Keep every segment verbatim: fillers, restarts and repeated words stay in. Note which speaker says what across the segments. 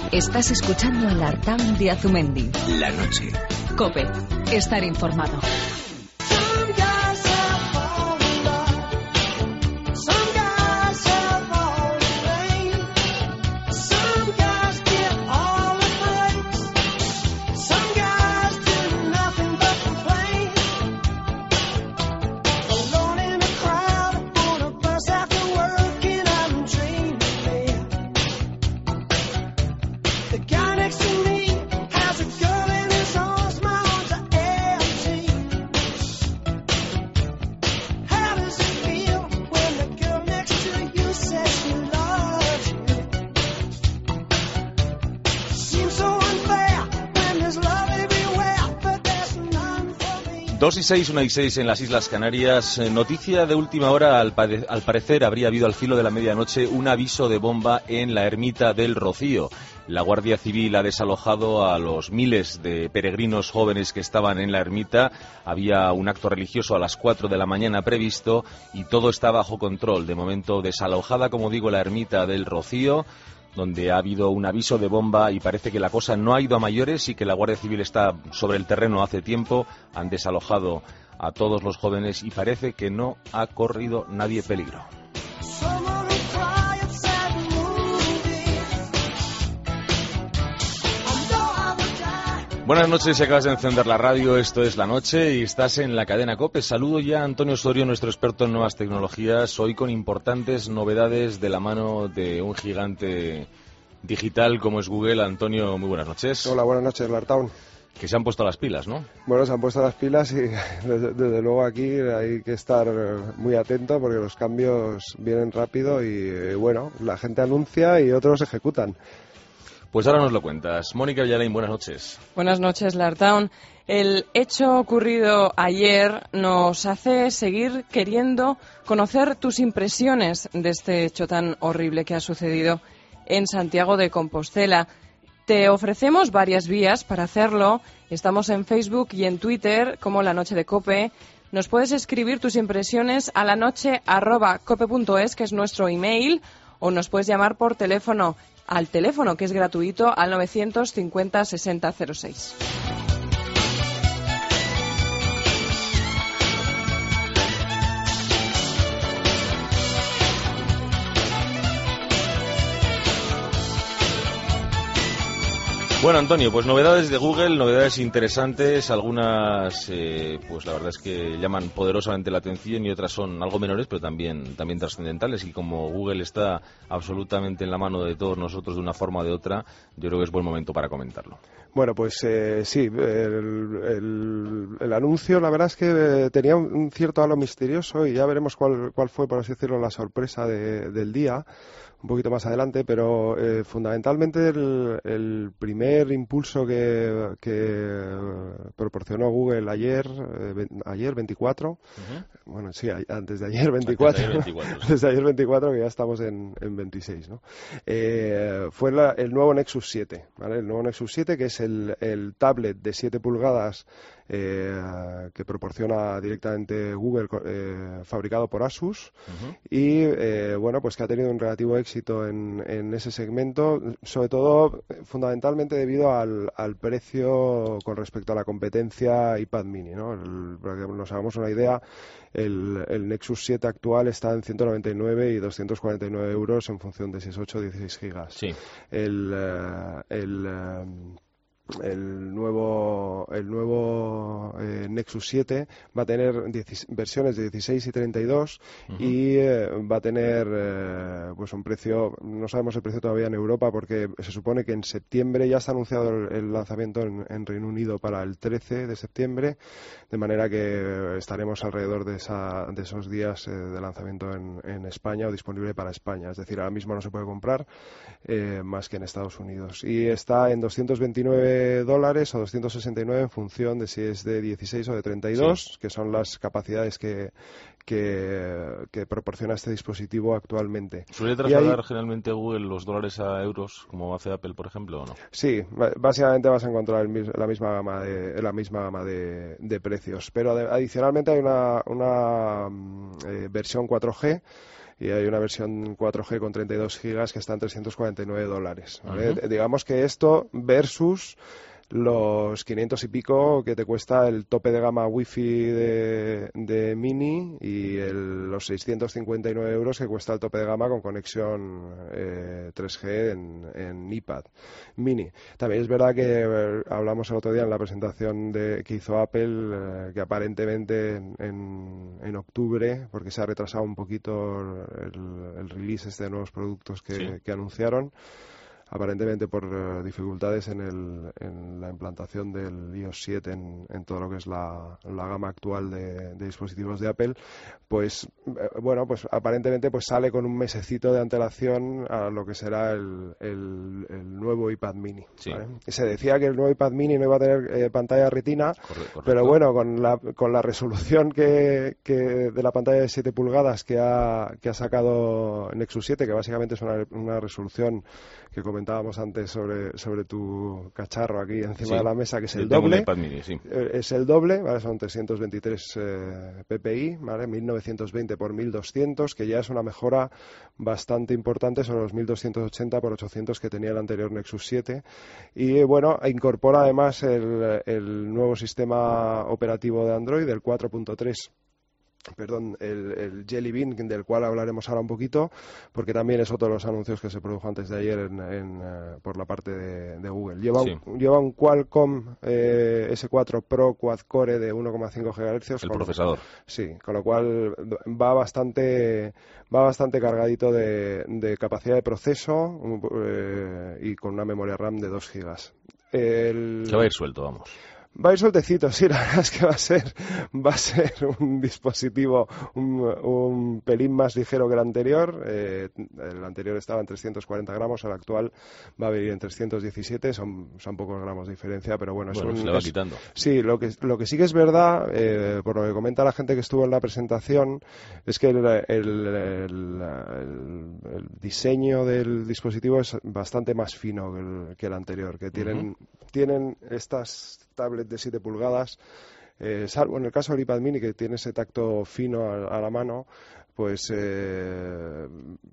Speaker 1: Estás escuchando el Artaud de Azumendi.
Speaker 2: La noche.
Speaker 1: COPE. Estar informado.
Speaker 3: Dos y seis, una y seis en las Islas Canarias. Eh, noticia de última hora, al, pare- al parecer habría habido al filo de la medianoche un aviso de bomba en la ermita del Rocío. La Guardia Civil ha desalojado a los miles de peregrinos jóvenes que estaban en la ermita. Había un acto religioso a las cuatro de la mañana previsto y todo está bajo control. De momento desalojada, como digo, la ermita del Rocío, donde ha habido un aviso de bomba y parece que la cosa no ha ido a mayores y que la Guardia Civil está sobre el terreno hace tiempo. Han desalojado a todos los jóvenes y parece que no ha corrido nadie peligro. Buenas noches, si acabas de encender la radio, esto es La Noche y estás en la cadena COPE. Saludo ya a Antonio Osorio, nuestro experto en nuevas tecnologías, hoy con importantes novedades de la mano de un gigante digital como es Google. Antonio, muy buenas noches.
Speaker 4: Hola, buenas noches, Lartaun.
Speaker 3: Que se han puesto las pilas, ¿no?
Speaker 4: Bueno, se han puesto las pilas y desde, desde luego aquí hay que estar muy atento porque los cambios vienen rápido y bueno, la gente anuncia y otros ejecutan.
Speaker 3: Pues ahora nos lo cuentas. Mónica Villalain, buenas noches.
Speaker 5: Buenas noches, Lartaun. El hecho ocurrido ayer nos hace seguir queriendo conocer tus impresiones de este hecho tan horrible que ha sucedido en Santiago de Compostela. Te ofrecemos varias vías para hacerlo. Estamos en Facebook y en Twitter como La Noche de COPE. Nos puedes escribir tus impresiones a lanoche arroba cope punto es, que es nuestro email, o nos puedes llamar por teléfono al teléfono, que es gratuito, al novecientos cincuenta sesenta cero seis.
Speaker 3: Bueno, Antonio, pues novedades de Google, novedades interesantes, algunas eh, pues la verdad es que llaman poderosamente la atención y otras son algo menores, pero también también trascendentales, y como Google está absolutamente en la mano de todos nosotros de una forma o de otra, yo creo que es buen momento para comentarlo.
Speaker 4: Bueno, pues eh, sí, el, el, el anuncio la verdad es que tenía un cierto halo misterioso y ya veremos cuál, cuál fue, por así decirlo, la sorpresa de, del día, un poquito más adelante, pero eh, fundamentalmente el, el primer impulso que, que proporcionó Google ayer, eh, ayer veinticuatro, uh-huh. bueno, sí, antes de ayer veinticuatro, antes de ayer veinticuatro, sí. Desde ayer veinticuatro, que ya estamos en, en veintiséis, ¿no? Eh, fue la, el nuevo Nexus siete, ¿vale? El nuevo Nexus siete, que es el, el tablet de siete pulgadas eh, que proporciona directamente Google, eh, fabricado por Asus, uh-huh. y eh, bueno, pues que ha tenido un relativo éxito en, en ese segmento, sobre todo fundamentalmente debido al, al precio con respecto a la competencia iPad mini, ¿no? El, para que nos hagamos una idea, el, el Nexus siete actual está en ciento noventa y nueve y doscientos cuarenta y nueve euros en función de si es ocho o dieciséis gigas.
Speaker 3: Sí.
Speaker 4: El, uh, el uh, El nuevo, el nuevo eh, Nexus siete va a tener diez, versiones de dieciséis y treinta y dos, uh-huh. y eh, va a tener eh, pues un precio, no sabemos el precio todavía en Europa porque se supone que en septiembre ya está anunciado el, el lanzamiento en, en Reino Unido para el trece de septiembre, de manera que estaremos alrededor de, esa, de esos días eh, de lanzamiento en, en España o disponible para España. Es decir, ahora mismo no se puede comprar eh, más que en Estados Unidos. Y está en doscientos veintinueve dólares o doscientos sesenta y nueve en función de si es de dieciséis o de treinta y dos, sí. que son las capacidades que, que, que proporciona este dispositivo actualmente.
Speaker 3: ¿Suele trasladar ahí, generalmente Google los dólares a euros como hace Apple, por ejemplo, o no?
Speaker 4: Sí, básicamente vas a encontrar el, la misma gama de la misma gama de, de precios, pero adicionalmente hay una, una eh, versión cuatro G y hay una versión cuatro G con treinta y dos gigas que está en trescientos cuarenta y nueve dólares, ¿vale?
Speaker 3: Uh-huh.
Speaker 4: Digamos que esto versus los quinientos y pico que te cuesta el tope de gama Wi-Fi de, de Mini y el, los seiscientos cincuenta y nueve euros que cuesta el tope de gama con conexión eh, tres G en, en iPad Mini. También es verdad que eh, hablamos el otro día en la presentación de, que hizo Apple, eh, que aparentemente en, en, en octubre, porque se ha retrasado un poquito el, el release este de nuevos productos que,
Speaker 3: sí.
Speaker 4: que anunciaron, aparentemente por uh, dificultades en, el, en la implantación del iOS siete en, en todo lo que es la, la gama actual de, de dispositivos de Apple, pues eh, bueno, pues aparentemente pues sale con un mesecito de antelación a lo que será el, el, el nuevo iPad Mini,
Speaker 3: sí.
Speaker 4: ¿vale? Se decía que el nuevo iPad Mini no iba a tener eh, pantalla retina,
Speaker 3: Correcto.
Speaker 4: pero bueno, con la, con la resolución que, que de la pantalla de siete pulgadas que ha, que ha sacado Nexus siete, que básicamente es una, una resolución que comentábamos antes sobre, sobre tu cacharro aquí encima
Speaker 3: sí.
Speaker 4: de la mesa, que es
Speaker 3: Yo
Speaker 4: el
Speaker 3: tengo
Speaker 4: doble.
Speaker 3: un iPad Mini, sí.
Speaker 4: Es el doble, ¿vale? Son trescientos veintitrés eh, ppi, ¿vale? mil novecientos veinte por mil doscientos, que ya es una mejora bastante importante sobre los mil doscientos ochenta por ochocientos que tenía el anterior Nexus siete. Y bueno, incorpora además el, el nuevo sistema operativo de Android, el cuatro punto tres. Perdón, el, el Jelly Bean, del cual hablaremos ahora un poquito, porque también es otro de los anuncios que se produjo antes de ayer en, en, uh, por la parte de, de Google. Lleva,
Speaker 3: sí.
Speaker 4: un, lleva un Qualcomm eh, ese cuatro Pro Quad Core de uno coma cinco gigahercios.
Speaker 3: El
Speaker 4: con,
Speaker 3: procesador.
Speaker 4: Sí, con lo cual va bastante va bastante cargadito de, de capacidad de proceso eh, y con una memoria RAM de dos gigas. El...
Speaker 3: Se va a ir suelto, vamos.
Speaker 4: Va a ir sueltecito, sí, la verdad es que va a ser, va a ser un dispositivo un, un pelín más ligero que el anterior. Eh, el anterior estaba en trescientos cuarenta gramos, el actual va a venir en trescientos diecisiete, son, son pocos gramos de diferencia, pero bueno,
Speaker 3: bueno
Speaker 4: es un...
Speaker 3: se le va
Speaker 4: es,
Speaker 3: quitando.
Speaker 4: Sí, lo que, lo que sí que es verdad, eh, por lo que comenta la gente que estuvo en la presentación, es que el, el, el, el, el diseño del dispositivo es bastante más fino que el, que el anterior, que tienen, uh-huh. tienen estas tablets de siete pulgadas, eh, salvo en el caso del iPad Mini, que tiene ese tacto fino a, a la mano, pues eh,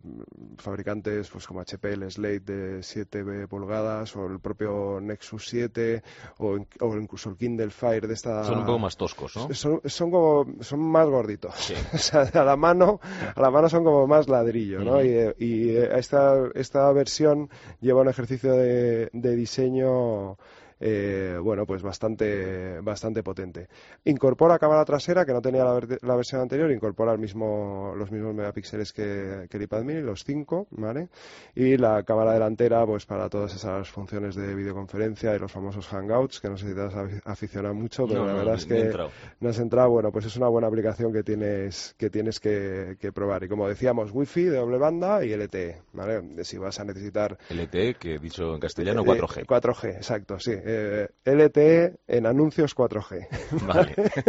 Speaker 4: fabricantes pues como H P, el Slate de siete pulgadas, o el propio Nexus siete, o, o incluso el Kindle Fire de esta...
Speaker 3: Son un poco más toscos, ¿no?
Speaker 4: Son, son como, son más gorditos.
Speaker 3: Sí.
Speaker 4: O sea, a la mano, a la mano son como más ladrillo, ¿no? Uh-huh. Y, y esta, esta versión lleva un ejercicio de, de diseño... Eh, bueno, pues bastante bastante potente. Incorpora cámara trasera, que no tenía la, ver- la versión anterior, incorpora el mismo, los mismos megapíxeles que, que el iPad Mini, los cinco, ¿vale? Y la cámara delantera, pues para todas esas funciones de videoconferencia y los famosos Hangouts, que no sé si te has aficionado mucho, pero
Speaker 3: no,
Speaker 4: la
Speaker 3: no,
Speaker 4: verdad
Speaker 3: ni,
Speaker 4: es que no has entrado. Bueno, pues es una buena aplicación que tienes que tienes que, que probar. Y como decíamos, Wi-Fi de doble banda y L T E, ¿vale? Si vas a necesitar...
Speaker 3: L T E, que dicho en castellano, cuatro G.
Speaker 4: Eh, cuatro G, exacto, sí. Eh, L T E en anuncios cuatro G.
Speaker 3: Vale.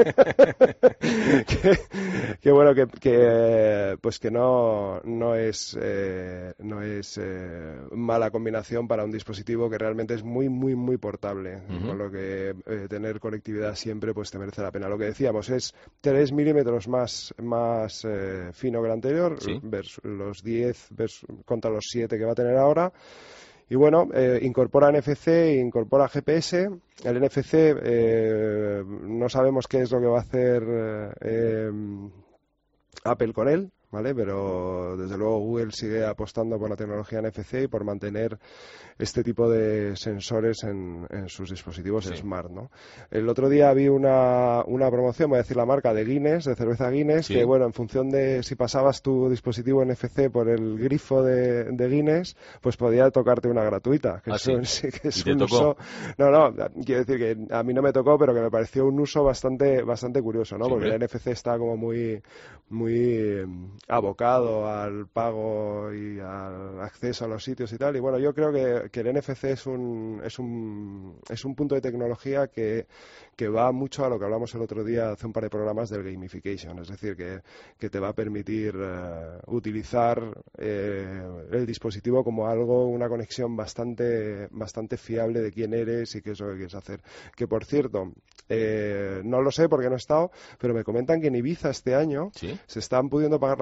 Speaker 4: que, que bueno, que, que pues que no no es eh, no es eh, mala combinación para un dispositivo que realmente es muy muy muy portable, uh-huh. Con lo que eh, tener conectividad siempre pues te merece la pena. Lo que decíamos es tres milímetros más más eh, fino que el anterior,
Speaker 3: ¿sí?
Speaker 4: Versus los diez versus, contra los siete que va a tener ahora. Y bueno, eh, incorpora N F C e incorpora G P S. El N F C eh, no sabemos qué es lo que va a hacer eh, Apple con él, ¿vale? Pero desde luego Google sigue apostando por la tecnología N F C y por mantener este tipo de sensores en, en sus dispositivos sí. Smart, ¿no? El otro día vi una, una promoción, voy a decir la marca, de Guinness, de cerveza Guinness, sí. Que bueno, en función de si pasabas tu dispositivo N F C por el grifo de, de Guinness, pues podía tocarte una gratuita. Que
Speaker 3: ¿Ah,
Speaker 4: es
Speaker 3: sí?
Speaker 4: un, sí, que es
Speaker 3: ¿Y te
Speaker 4: un
Speaker 3: tocó?
Speaker 4: uso... No, no, quiero decir que a mí no me tocó, pero que me pareció un uso bastante bastante curioso, ¿no?
Speaker 3: Sí,
Speaker 4: porque
Speaker 3: ¿eh?
Speaker 4: el N F C está como muy muy abocado al pago y al acceso a los sitios y tal, y bueno, yo creo que, que el N F C es un es un es un punto de tecnología que, que va mucho a lo que hablamos el otro día hace un par de programas del gamification, es decir, que, que te va a permitir uh, utilizar eh, el dispositivo como algo, una conexión bastante bastante fiable de quién eres y qué es lo que quieres hacer. Que por cierto, eh, no lo sé porque no he estado, pero me comentan que en Ibiza este año
Speaker 3: ¿sí?
Speaker 4: se están pudiendo pagar las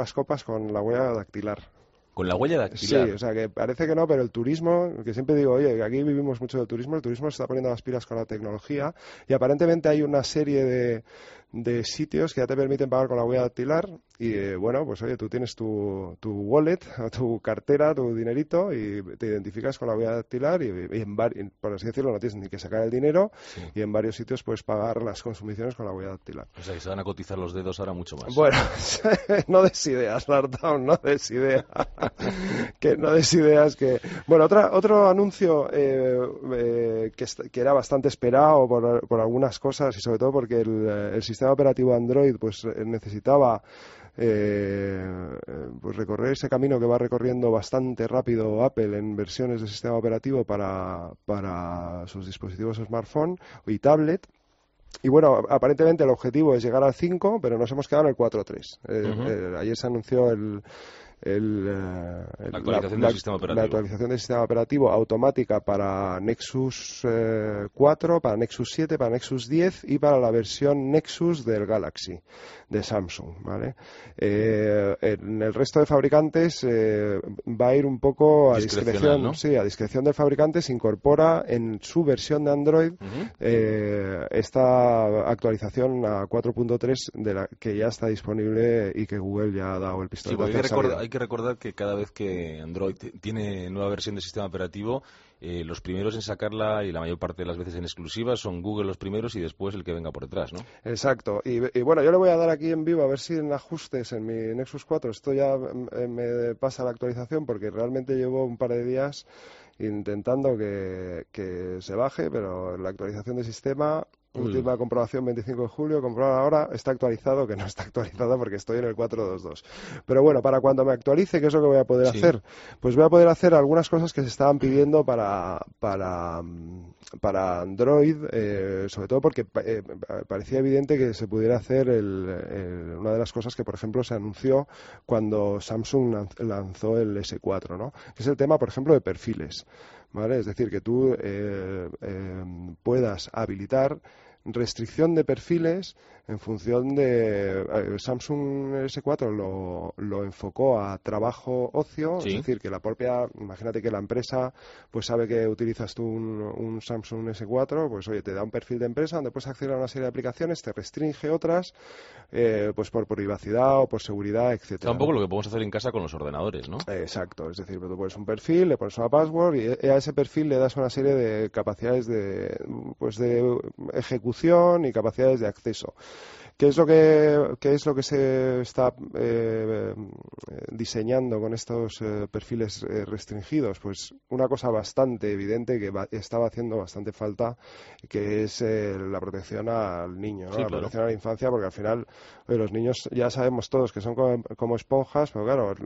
Speaker 4: las copas con la huella dactilar.
Speaker 3: ¿Con la huella dactilar?
Speaker 4: Sí, o sea, que parece que no, pero el turismo, que siempre digo, oye, que aquí vivimos mucho del turismo, el turismo se está poniendo las pilas con la tecnología y aparentemente hay una serie de, de sitios que ya te permiten pagar con la huella dactilar y, eh, bueno, pues oye, tú tienes tu, tu wallet, tu cartera, tu dinerito y te identificas con la huella dactilar y, y en vari- por así decirlo, no tienes ni que sacar el dinero sí. y en varios sitios puedes pagar las consumiciones con la huella dactilar.
Speaker 3: O sea, que se van a cotizar los dedos ahora mucho más.
Speaker 4: Bueno, no des ideas, Lartown, no des ideas. que no des ideas que... Bueno, otra, otro anuncio eh, eh, que, que era bastante esperado por, por algunas cosas y sobre todo porque el, el sistema operativo Android pues necesitaba eh, pues recorrer ese camino que va recorriendo bastante rápido Apple en versiones de sistema operativo para, para sus dispositivos smartphone y tablet. Y bueno, aparentemente el objetivo es llegar al cinco, pero nos hemos quedado en el cuatro punto tres. Eh, uh-huh. eh, ayer se anunció el... El, el,
Speaker 3: la, actualización
Speaker 4: la,
Speaker 3: del sistema operativo.
Speaker 4: la actualización del sistema operativo automática para Nexus eh, cuatro, para Nexus siete, para Nexus diez y para la versión Nexus del Galaxy de Samsung, ¿vale? Eh, en el resto de fabricantes eh, va a ir un poco a discreción, ¿no? Sí, a discreción del fabricante se incorpora en su versión de Android uh-huh. eh, esta actualización a cuatro punto tres de la que ya está disponible y que Google ya ha dado el pistoletazo.
Speaker 3: Sí, hay, que recordar, hay que recordar que cada vez que Android tiene nueva versión del sistema operativo, eh, los primeros en sacarla y la mayor parte de las veces en exclusiva son Google los primeros y después el que venga por detrás, ¿no?
Speaker 4: Exacto. Y, y bueno, yo le voy a dar aquí en vivo a ver si en ajustes en mi Nexus cuatro esto ya eh, me pasa la actualización porque realmente llevo un par de días intentando que, que se baje, pero la actualización del sistema... Última comprobación veinticinco de julio, comprobar ahora, está actualizado, que no está actualizado porque estoy en el cuatro punto dos punto dos. Pero bueno, para cuando me actualice, ¿qué es lo que voy a poder sí. hacer? Pues voy a poder hacer algunas cosas que se estaban pidiendo para, para, para Android, eh, sobre todo porque eh, parecía evidente que se pudiera hacer el, el, una de las cosas que, por ejemplo, se anunció cuando Samsung lanzó el ese cuatro, ¿no? Que es el tema, por ejemplo, de perfiles. ¿Vale? Es decir, que tú eh, eh, puedas habilitar restricción de perfiles en función de... Eh, Samsung ese cuatro lo, lo enfocó a trabajo ocio, sí. Es decir, que la propia... Imagínate que la empresa pues sabe que utilizas tú un, un Samsung ese cuatro, pues oye, te da un perfil de empresa donde puedes acceder a una serie de aplicaciones, te restringe otras, eh, pues por privacidad o por seguridad, etcétera.
Speaker 3: Un poco lo que podemos hacer en casa con los ordenadores, ¿no?
Speaker 4: Exacto, es decir, tú pones un perfil, le pones una password y a ese perfil le das una serie de capacidades de, pues de ejecución y capacidades de acceso. ¿Qué es lo que, qué es lo que se está eh, diseñando con estos eh, perfiles eh, restringidos? Pues una cosa bastante evidente que va, estaba haciendo bastante falta, que es eh, la protección al niño, ¿no? Sí, la claro. protección a la infancia, porque al final eh, los niños ya sabemos todos que son como, como esponjas, pero claro,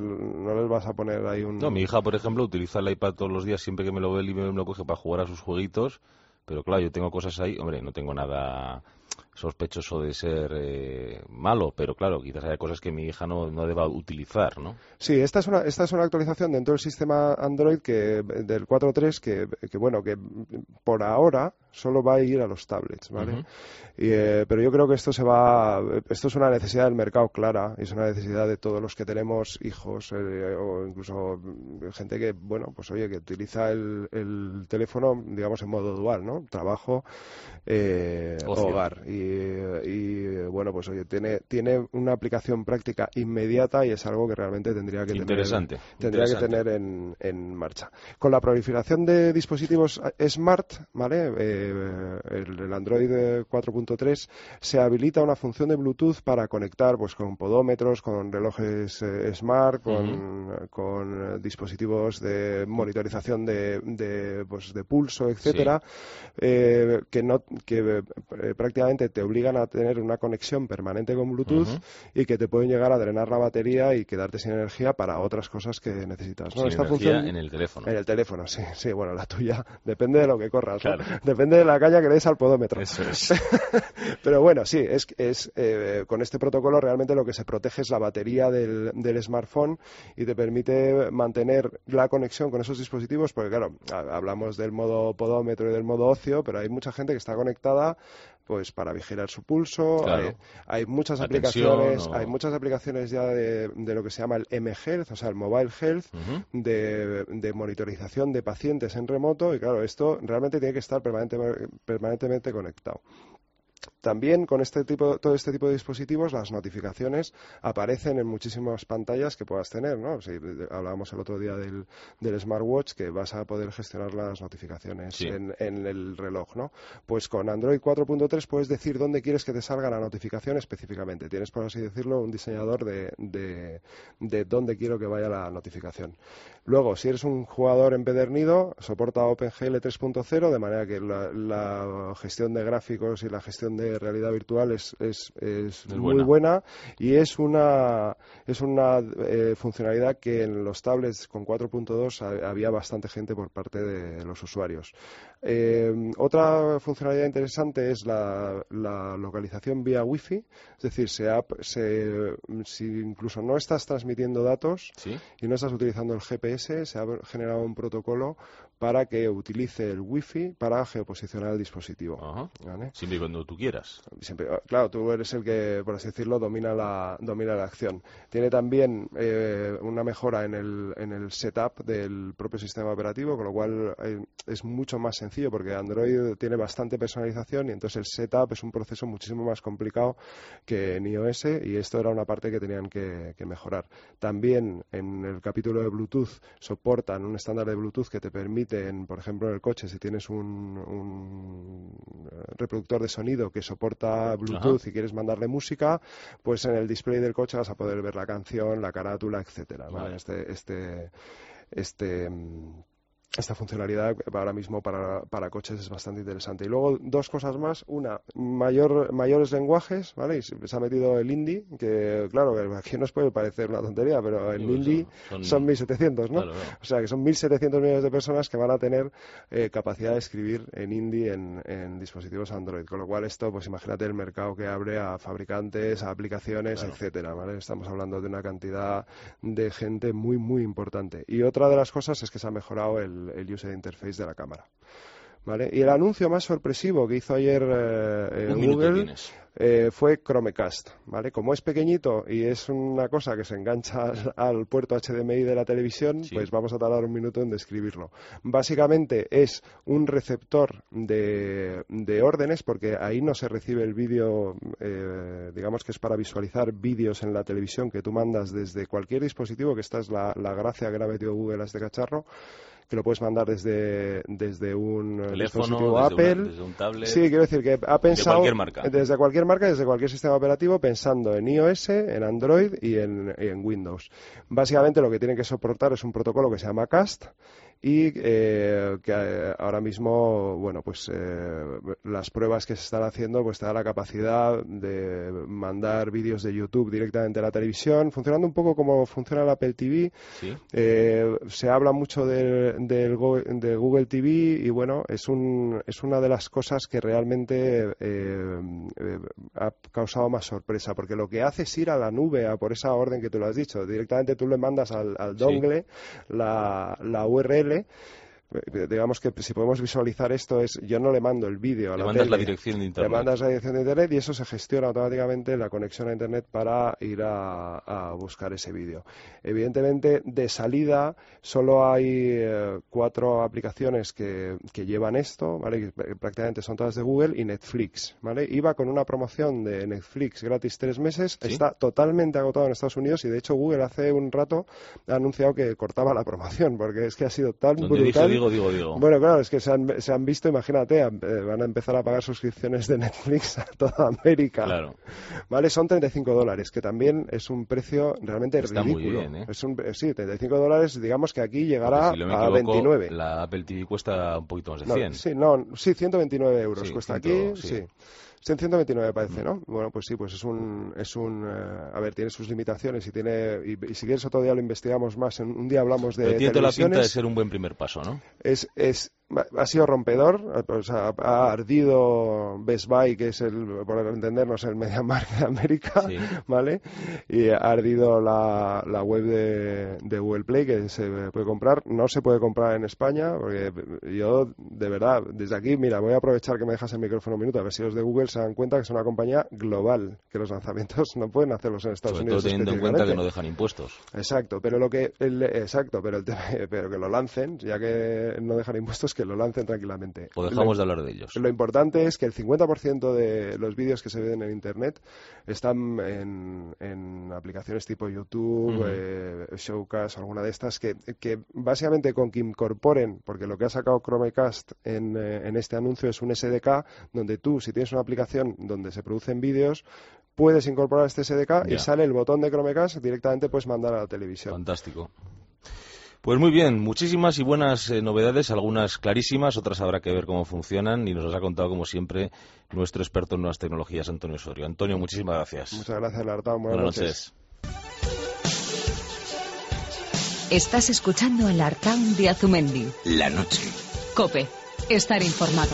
Speaker 4: no les vas a poner ahí un...
Speaker 3: No, mi hija, por ejemplo, utiliza el iPad todos los días, siempre que me lo ve y me lo coge para jugar a sus jueguitos, pero claro, yo tengo cosas ahí, hombre, no tengo nada sospechoso de ser eh, malo, pero claro, quizás haya cosas que mi hija no, no deba utilizar, ¿no?
Speaker 4: Sí, esta es una esta es una actualización dentro del sistema Android que del cuatro punto tres que, que bueno, que por ahora solo va a ir a los tablets, ¿vale? Uh-huh. Y, eh, pero yo creo que esto se va esto es una necesidad del mercado clara, es una necesidad de todos los que tenemos hijos eh, o incluso gente que, bueno, pues oye, que utiliza el, el teléfono, digamos, en modo dual, ¿no? Trabajo, eh, hogar. Y, y bueno, pues oye, tiene tiene una aplicación práctica inmediata y es algo que realmente tendría que
Speaker 3: interesante,
Speaker 4: tener tendría
Speaker 3: interesante.
Speaker 4: que tener en, en marcha. Con la proliferación de dispositivos smart, ¿vale? Eh, el, el Android cuatro punto tres se habilita una función de Bluetooth para conectar pues con podómetros, con relojes eh, smart, con, uh-huh. con eh, dispositivos de monitorización de, de pues de pulso, etcétera, sí. eh, que no que eh, prácticamente te obligan a tener una conexión permanente con Bluetooth uh-huh. y que te pueden llegar a drenar la batería y quedarte sin energía para otras cosas que necesitas, ¿no?
Speaker 3: Sin
Speaker 4: Esta
Speaker 3: energía
Speaker 4: función
Speaker 3: en el teléfono.
Speaker 4: En el teléfono, sí, sí, bueno, la tuya depende de lo que corras,
Speaker 3: claro.
Speaker 4: ¿no? Depende de la caña que le des al podómetro.
Speaker 3: Eso es.
Speaker 4: Pero bueno, sí, es, es eh, con este protocolo realmente lo que se protege es la batería del, del smartphone y te permite mantener la conexión con esos dispositivos, porque claro, hablamos del modo podómetro y del modo ocio, pero hay mucha gente que está conectada pues para vigilar su pulso.
Speaker 3: Claro.
Speaker 4: Hay, hay muchas
Speaker 3: La
Speaker 4: aplicaciones,
Speaker 3: tensión, o...
Speaker 4: hay muchas aplicaciones ya de, de lo que se llama el M-Health, o sea, el Mobile Health,
Speaker 3: uh-huh.
Speaker 4: de, de monitorización de pacientes en remoto, y claro, esto realmente tiene que estar permanente, permanentemente conectado. También con este tipo, todo este tipo de dispositivos, las notificaciones aparecen en muchísimas pantallas que puedas tener, ¿no? Si hablábamos el otro día del, del smartwatch, que vas a poder gestionar las notificaciones
Speaker 3: sí.
Speaker 4: en, en el reloj, ¿no? Pues con Android cuatro punto tres puedes decir dónde quieres que te salga la notificación específicamente. Tienes, por así decirlo, un diseñador de, de, de dónde quiero que vaya la notificación. Luego, si eres un jugador empedernido, soporta OpenGL tres punto cero, de manera que la, la gestión de gráficos y la gestión de realidad virtual es, es, es, es muy buena. buena y es una, es una eh, funcionalidad que en los tablets con cuatro punto dos había bastante gente por parte de los usuarios. Eh, otra funcionalidad interesante es la, la localización vía Wi-Fi, es decir, se ha, se, si incluso no estás transmitiendo datos
Speaker 3: ¿Sí?
Speaker 4: y no estás utilizando el G P S, se ha generado un protocolo para que utilice el Wi-Fi para geoposicionar el dispositivo.
Speaker 3: Ajá.
Speaker 4: ¿Vale?
Speaker 3: Siempre y cuando tú quieras.
Speaker 4: Siempre, claro, tú eres el que, por así decirlo, domina la, domina la acción. Tiene también eh, una mejora en el, en el setup del propio sistema operativo, con lo cual eh, es mucho más sencillo, porque Android tiene bastante personalización y entonces el setup es un proceso muchísimo más complicado que en iOS, y esto era una parte que tenían que, que mejorar. También en el capítulo de Bluetooth soportan un estándar de Bluetooth que te permite, en, por ejemplo, en el coche, si tienes un, un reproductor de sonido que soporta Bluetooth Ajá. y quieres mandarle música, pues en el display del coche vas a poder ver la canción, la carátula, etcétera. ¿Vale? Vale. Este, este, este Esta funcionalidad ahora mismo para, para coches es bastante interesante. Y luego dos cosas más. Una, mayor, mayores lenguajes, ¿vale? Y se ha metido el hindi, que claro, que aquí nos puede parecer una tontería, pero en sí, hindi son, son mil setecientos, ¿no? Claro, claro. O sea, que son mil setecientos millones de personas que van a tener eh, capacidad de escribir en hindi en, en dispositivos Android. Con lo cual esto, pues imagínate el mercado que abre a fabricantes, a aplicaciones, claro. etcétera, ¿vale? Estamos hablando de una cantidad de gente muy, muy importante. Y otra de las cosas es que se ha mejorado el el user interface de la cámara, ¿vale? Y el anuncio más sorpresivo que hizo ayer eh, Google eh, fue Chromecast, ¿vale? Como es pequeñito y es una cosa que se engancha al, al puerto H D M I de la televisión, sí. pues vamos a tardar un minuto en describirlo. Básicamente es un receptor de, de órdenes, porque ahí no se recibe el vídeo, eh, digamos que es para visualizar vídeos en la televisión que tú mandas desde cualquier dispositivo, que esta es la, la gracia que le ha metido Google a este cacharro, que lo puedes mandar desde, desde un
Speaker 3: teléfono,
Speaker 4: dispositivo
Speaker 3: desde
Speaker 4: Apple.
Speaker 3: Una, desde un tablet.
Speaker 4: Sí, quiero decir que ha pensado...
Speaker 3: De cualquier marca.
Speaker 4: Desde cualquier marca, desde cualquier sistema operativo, pensando en iOS, en Android y en, y en Windows. Básicamente lo que tiene que soportar es un protocolo que se llama Cast, y eh, que eh, ahora mismo, bueno, pues eh, las pruebas que se están haciendo pues te da la capacidad de mandar vídeos de YouTube directamente a la televisión, funcionando un poco como funciona el Apple T V.
Speaker 3: ¿Sí?
Speaker 4: Eh, se habla mucho de, del Go, de Google T V, y bueno, es un es una de las cosas que realmente eh, eh, ha causado más sorpresa, porque lo que hace es ir a la nube a por esa orden que tú lo has dicho. Directamente tú le mandas al, al dongle sí. la, la U R L. Digamos que si podemos visualizar esto, es yo no le mando el vídeo a la tele, le
Speaker 3: mandas la dirección de internet,
Speaker 4: le mandas la dirección de internet y eso se gestiona automáticamente la conexión a internet para ir a, a buscar ese vídeo. Evidentemente, de salida solo hay eh, cuatro aplicaciones que, que llevan esto, ¿vale? Que prácticamente son todas de Google, y Netflix, ¿vale? Iba con una promoción de Netflix gratis tres meses, ¿sí? Está totalmente agotado en Estados Unidos, y de hecho Google hace un rato ha anunciado que cortaba la promoción, porque es que ha sido tan brutal.
Speaker 3: Digo, digo, digo.
Speaker 4: Bueno, claro, es que se han, se han visto, imagínate, eh, van a empezar a pagar suscripciones de Netflix a toda América.
Speaker 3: Claro.
Speaker 4: Vale, son treinta y cinco dólares, que también es un precio realmente
Speaker 3: Está
Speaker 4: ridículo.
Speaker 3: Muy bien, ¿eh?
Speaker 4: Es un, sí, treinta y cinco dólares, digamos que aquí llegará
Speaker 3: si no me
Speaker 4: a
Speaker 3: equivoco,
Speaker 4: veintinueve.
Speaker 3: La Apple T V cuesta un poquito más de cien.
Speaker 4: No, sí, no, sí, ciento veintinueve euros
Speaker 3: sí,
Speaker 4: cuesta
Speaker 3: ciento,
Speaker 4: aquí,
Speaker 3: sí.
Speaker 4: sí. ciento veintinueve parece, ¿no? Bueno, pues sí, pues es un... es un eh, a ver, tiene sus limitaciones y tiene... Y, y si quieres otro día lo investigamos más. En, un día hablamos de
Speaker 3: Pero tiene toda la
Speaker 4: televisiones.
Speaker 3: pinta de ser un buen primer paso, ¿no?
Speaker 4: Es... es ha sido rompedor, o sea, ha ardido Best Buy, que es el, por entendernos, el MediaMarkt de América, sí. ¿Vale? Y ha ardido la, la web de, de Google Play, que se puede comprar. No se puede comprar en España, porque yo, de verdad, desde aquí, mira, voy a aprovechar que me dejas el micrófono un minuto, a ver si los de Google se dan cuenta que es una compañía global, que los lanzamientos no pueden hacerlos en Estados
Speaker 3: Sobre
Speaker 4: Unidos.
Speaker 3: Sobre todo teniendo en cuenta que no dejan impuestos.
Speaker 4: Exacto, pero lo que, el, exacto, pero, el, pero que lo lancen, ya que no dejan impuestos, que lo lancen tranquilamente.
Speaker 3: O dejamos
Speaker 4: lo,
Speaker 3: de hablar de ellos.
Speaker 4: Lo importante es que el cincuenta por ciento de los vídeos que se ven en Internet están en, en aplicaciones tipo YouTube, uh-huh. eh, Showcast, alguna de estas, que, que básicamente con que incorporen, porque lo que ha sacado Chromecast en, eh, en este anuncio es un S D K, donde tú, si tienes una aplicación donde se producen vídeos, puedes incorporar este S D K ya. Y sale el botón de Chromecast, directamente puedes mandar a la televisión.
Speaker 3: Fantástico. Pues muy bien, muchísimas y buenas eh, novedades, algunas clarísimas, otras habrá que ver cómo funcionan, y nos las ha contado, como siempre, nuestro experto en nuevas tecnologías, Antonio Osorio. Antonio, muchísimas gracias.
Speaker 4: Muchas gracias, Lartán. Buenas,
Speaker 3: buenas
Speaker 4: noches.
Speaker 3: noches.
Speaker 1: Estás escuchando el Artaun de Azumendi.
Speaker 2: La noche.
Speaker 1: COPE. Estar informado.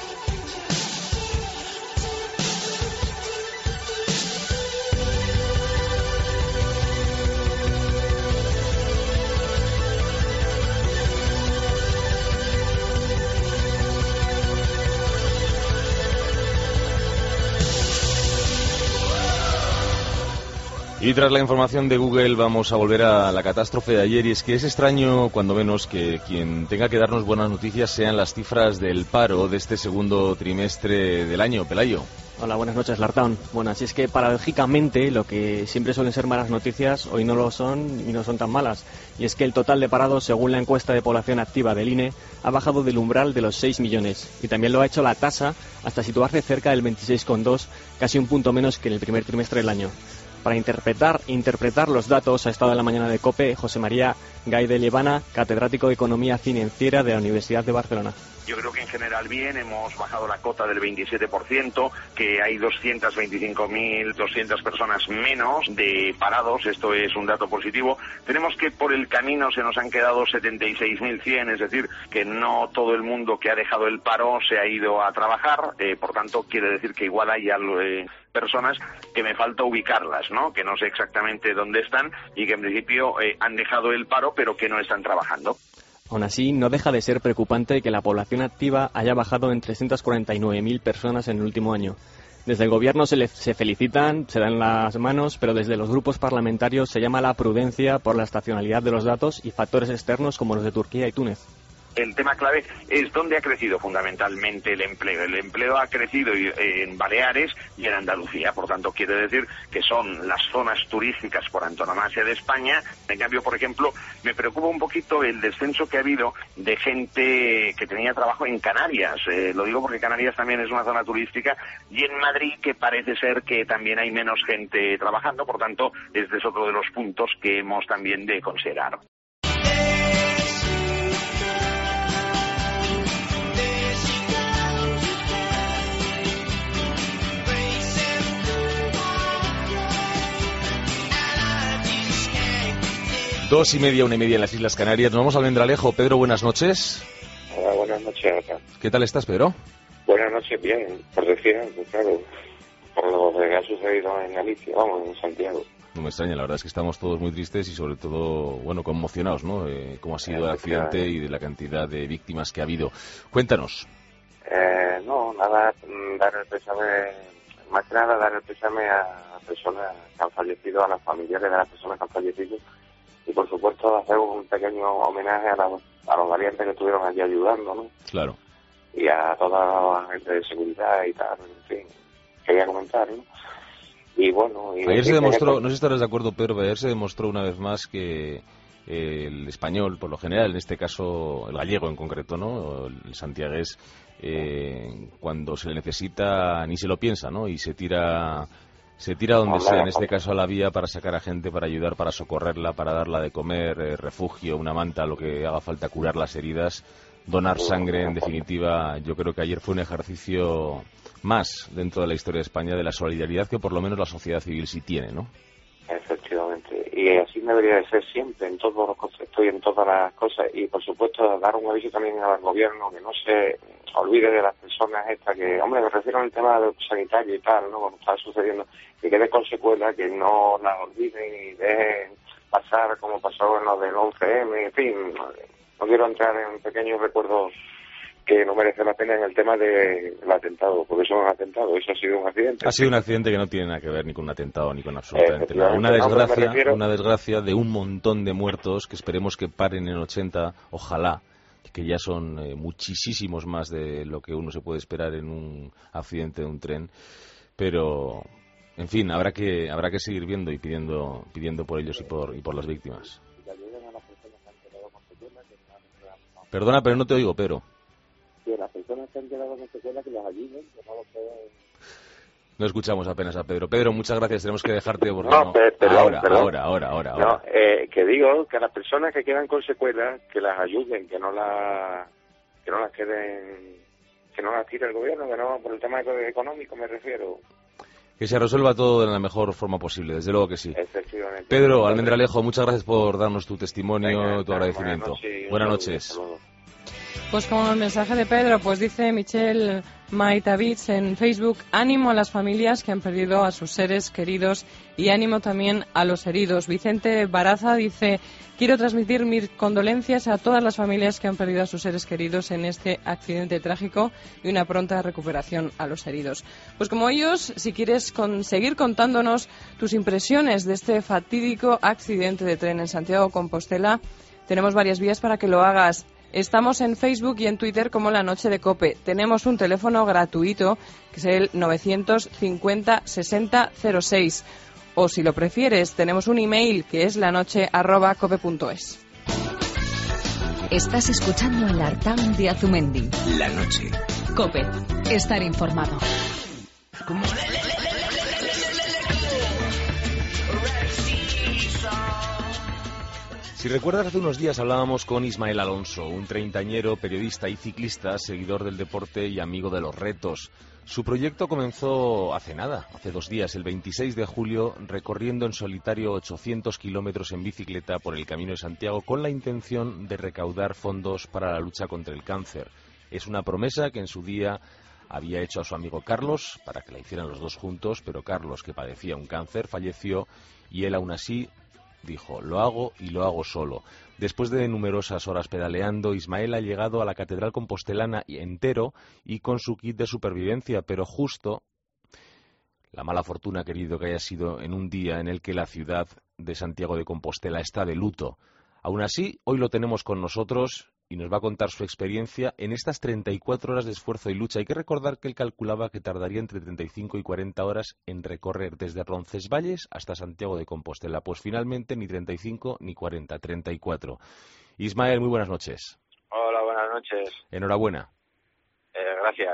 Speaker 3: Y tras la información de Google vamos a volver a la catástrofe de ayer, y es que es extraño, cuando menos, que quien tenga que darnos buenas noticias sean las cifras del paro de este segundo trimestre del año. Pelayo.
Speaker 6: Hola, buenas noches, Lartaun. Bueno, así es que paradójicamente lo que siempre suelen ser malas noticias hoy no lo son y no son tan malas. Y es que el total de parados, según la encuesta de población activa del I N E, ha bajado del umbral de los seis millones. Y también lo ha hecho la tasa hasta situarse cerca del veintiséis coma dos, casi un punto menos que en el primer trimestre del año. Para interpretar interpretar los datos ha estado en la mañana de COPE José María Gay de Llevana, catedrático de Economía Financiera de la Universidad de Barcelona.
Speaker 7: Yo creo que en general bien, hemos bajado la cota del veintisiete por ciento, que hay doscientas veinticinco mil doscientas personas menos de parados, esto es un dato positivo. Tenemos que por el camino se nos han quedado setenta y seis mil cien, es decir, que no todo el mundo que ha dejado el paro se ha ido a trabajar, eh, por tanto quiere decir que igual hay eh, personas que me falta ubicarlas, ¿no? Que no sé exactamente dónde están y que en principio eh, han dejado el paro pero que no están trabajando.
Speaker 6: Aún así, no deja de ser preocupante que la población activa haya bajado en trescientas cuarenta y nueve mil personas en el último año. Desde el gobierno se, le, se felicitan, se dan las manos, pero desde los grupos parlamentarios se llama a la prudencia por la estacionalidad de los datos y factores externos como los de Turquía y Túnez.
Speaker 7: El tema clave es dónde ha crecido fundamentalmente el empleo. El empleo ha crecido en Baleares y en Andalucía, por tanto quiere decir que son las zonas turísticas por antonomasia de España. En cambio, por ejemplo, me preocupa un poquito el descenso que ha habido de gente que tenía trabajo en Canarias. Eh, lo digo porque Canarias también es una zona turística, y en Madrid, que parece ser que también hay menos gente trabajando, por tanto, este es otro de los puntos que hemos también de considerar.
Speaker 3: Dos y media, una y media en las Islas Canarias. Nos vamos al Vendralejo. Pedro, buenas noches.
Speaker 8: Hola, buenas noches.
Speaker 3: ¿Qué tal estás, Pedro?
Speaker 8: Buenas noches, bien. Por decir algo, claro, por lo que ha sucedido en Galicia, vamos, en Santiago.
Speaker 3: No me extraña, la verdad es que estamos todos muy tristes y sobre todo, bueno, conmocionados, ¿no? Eh, cómo ha sido el accidente y de la cantidad de víctimas que ha habido. Cuéntanos.
Speaker 8: Eh, no, nada, dar el pésame, más que nada dar el pésame a las personas que han fallecido, a las familiares de las personas que han fallecido. Y por supuesto hacer un pequeño homenaje a, la, a los valientes que estuvieron allí ayudando, ¿no?
Speaker 3: Claro.
Speaker 8: Y a toda la gente de seguridad y tal, en fin, quería comentar, ¿no? Y bueno... Y
Speaker 3: ayer se demostró, que... no sé si estarás de acuerdo, Pedro, pero ayer se demostró una vez más que el español, por lo general, en este caso el gallego en concreto, ¿no? El santiagués, eh, cuando se le necesita ni se lo piensa, ¿no? Y se tira... Se tira donde no, sea, en este caso a la vía, para sacar a gente, para ayudar, para socorrerla, para darla de comer, eh, refugio, una manta, lo que haga falta, curar las heridas, donar sangre, en definitiva. Yo creo que ayer fue un ejercicio más dentro de la historia de España de la solidaridad que por lo menos la sociedad civil sí tiene, ¿no?
Speaker 8: Efectivamente. Y que así debería de ser siempre, en todos los conceptos y en todas las cosas. Y, por supuesto, dar un aviso también al gobierno, que no se olvide de las personas estas, que, hombre, me refiero al tema sanitario y tal, ¿no?, como está sucediendo, que quede con secuela, que no las olviden y dejen pasar como pasó en lo del once eme, en fin, no quiero entrar en pequeños recuerdos que no merece la pena en el tema del atentado, porque eso es un atentado, eso ha sido un accidente.
Speaker 3: Ha sido un accidente que no tiene nada que ver ni con un atentado ni con absolutamente nada. Una desgracia, no, refiero... una desgracia de un montón de muertos que esperemos que paren en ochenta, ojalá, que ya son eh, muchísimos más de lo que uno se puede esperar en un accidente de un tren, pero en fin, habrá que habrá que seguir viendo y pidiendo pidiendo por ellos y por y por las víctimas. Perdona, pero no te oigo, Pedro.
Speaker 8: Que las personas que han quedado con secuelas, que las ayuden, que no lo pueden...
Speaker 3: No escuchamos apenas a Pedro. Pedro, muchas gracias, tenemos que dejarte porque
Speaker 8: no,
Speaker 3: no...
Speaker 8: Pe perdón,
Speaker 3: ahora,
Speaker 8: perdón.
Speaker 3: ahora, ahora, ahora, ahora.
Speaker 8: No, eh, que digo que a las personas que quedan con secuelas, que las ayuden, que no las que no las queden, que no las tire el gobierno, que no, por el tema económico me refiero.
Speaker 3: Que se resuelva todo de la mejor forma posible, desde luego que sí.
Speaker 8: Efectivamente.
Speaker 3: Pedro Almendralejo, muchas gracias por darnos tu testimonio, Venga, tu agradecimiento.
Speaker 8: Buenas noches.
Speaker 3: Buenas noches.
Speaker 5: Pues como el mensaje de Pedro, pues dice Michelle Maitavich en Facebook: ánimo a las familias que han perdido a sus seres queridos y ánimo también a los heridos. Vicente Baraza dice: quiero transmitir mis condolencias a todas las familias que han perdido a sus seres queridos en este accidente trágico y una pronta recuperación a los heridos. Pues como ellos, si quieres con, seguir contándonos tus impresiones de este fatídico accidente de tren en Santiago de Compostela, tenemos varias vías para que lo hagas. Estamos en Facebook y en Twitter como La Noche de COPE. Tenemos un teléfono gratuito, que es el novecientos cincuenta sesenta cero seis. O si lo prefieres, tenemos un email que es lanoche arroba cope punto es.
Speaker 1: Estás escuchando el Artaun de Azumendi.
Speaker 2: La noche.
Speaker 1: COPE. Estar informado.
Speaker 2: ¿Cómo?
Speaker 3: Si recuerdas, hace unos días hablábamos con Ismael Alonso, un treintañero periodista y ciclista, seguidor del deporte y amigo de los retos. Su proyecto comenzó hace nada, hace dos días, el veintiséis de julio, recorriendo en solitario ochocientos kilómetros en bicicleta por el Camino de Santiago con la intención de recaudar fondos para la lucha contra el cáncer. Es una promesa que en su día había hecho a su amigo Carlos para que la hicieran los dos juntos, pero Carlos, que padecía un cáncer, falleció y él aún así dijo: lo hago y lo hago solo. Después de numerosas horas pedaleando, Ismael ha llegado a la Catedral Compostelana entero y con su kit de supervivencia, pero justo la mala fortuna ha querido que haya sido en un día en el que la ciudad de Santiago de Compostela está de luto. Aún así, hoy lo tenemos con nosotros y nos va a contar su experiencia en estas treinta y cuatro horas de esfuerzo y lucha. Hay que recordar que él calculaba que tardaría entre treinta y cinco y cuarenta horas en recorrer desde Roncesvalles hasta Santiago de Compostela. Pues finalmente ni treinta y cinco ni cuarenta, treinta y cuatro. Ismael, muy buenas noches.
Speaker 8: Hola, buenas noches.
Speaker 3: Enhorabuena.
Speaker 8: Eh, gracias.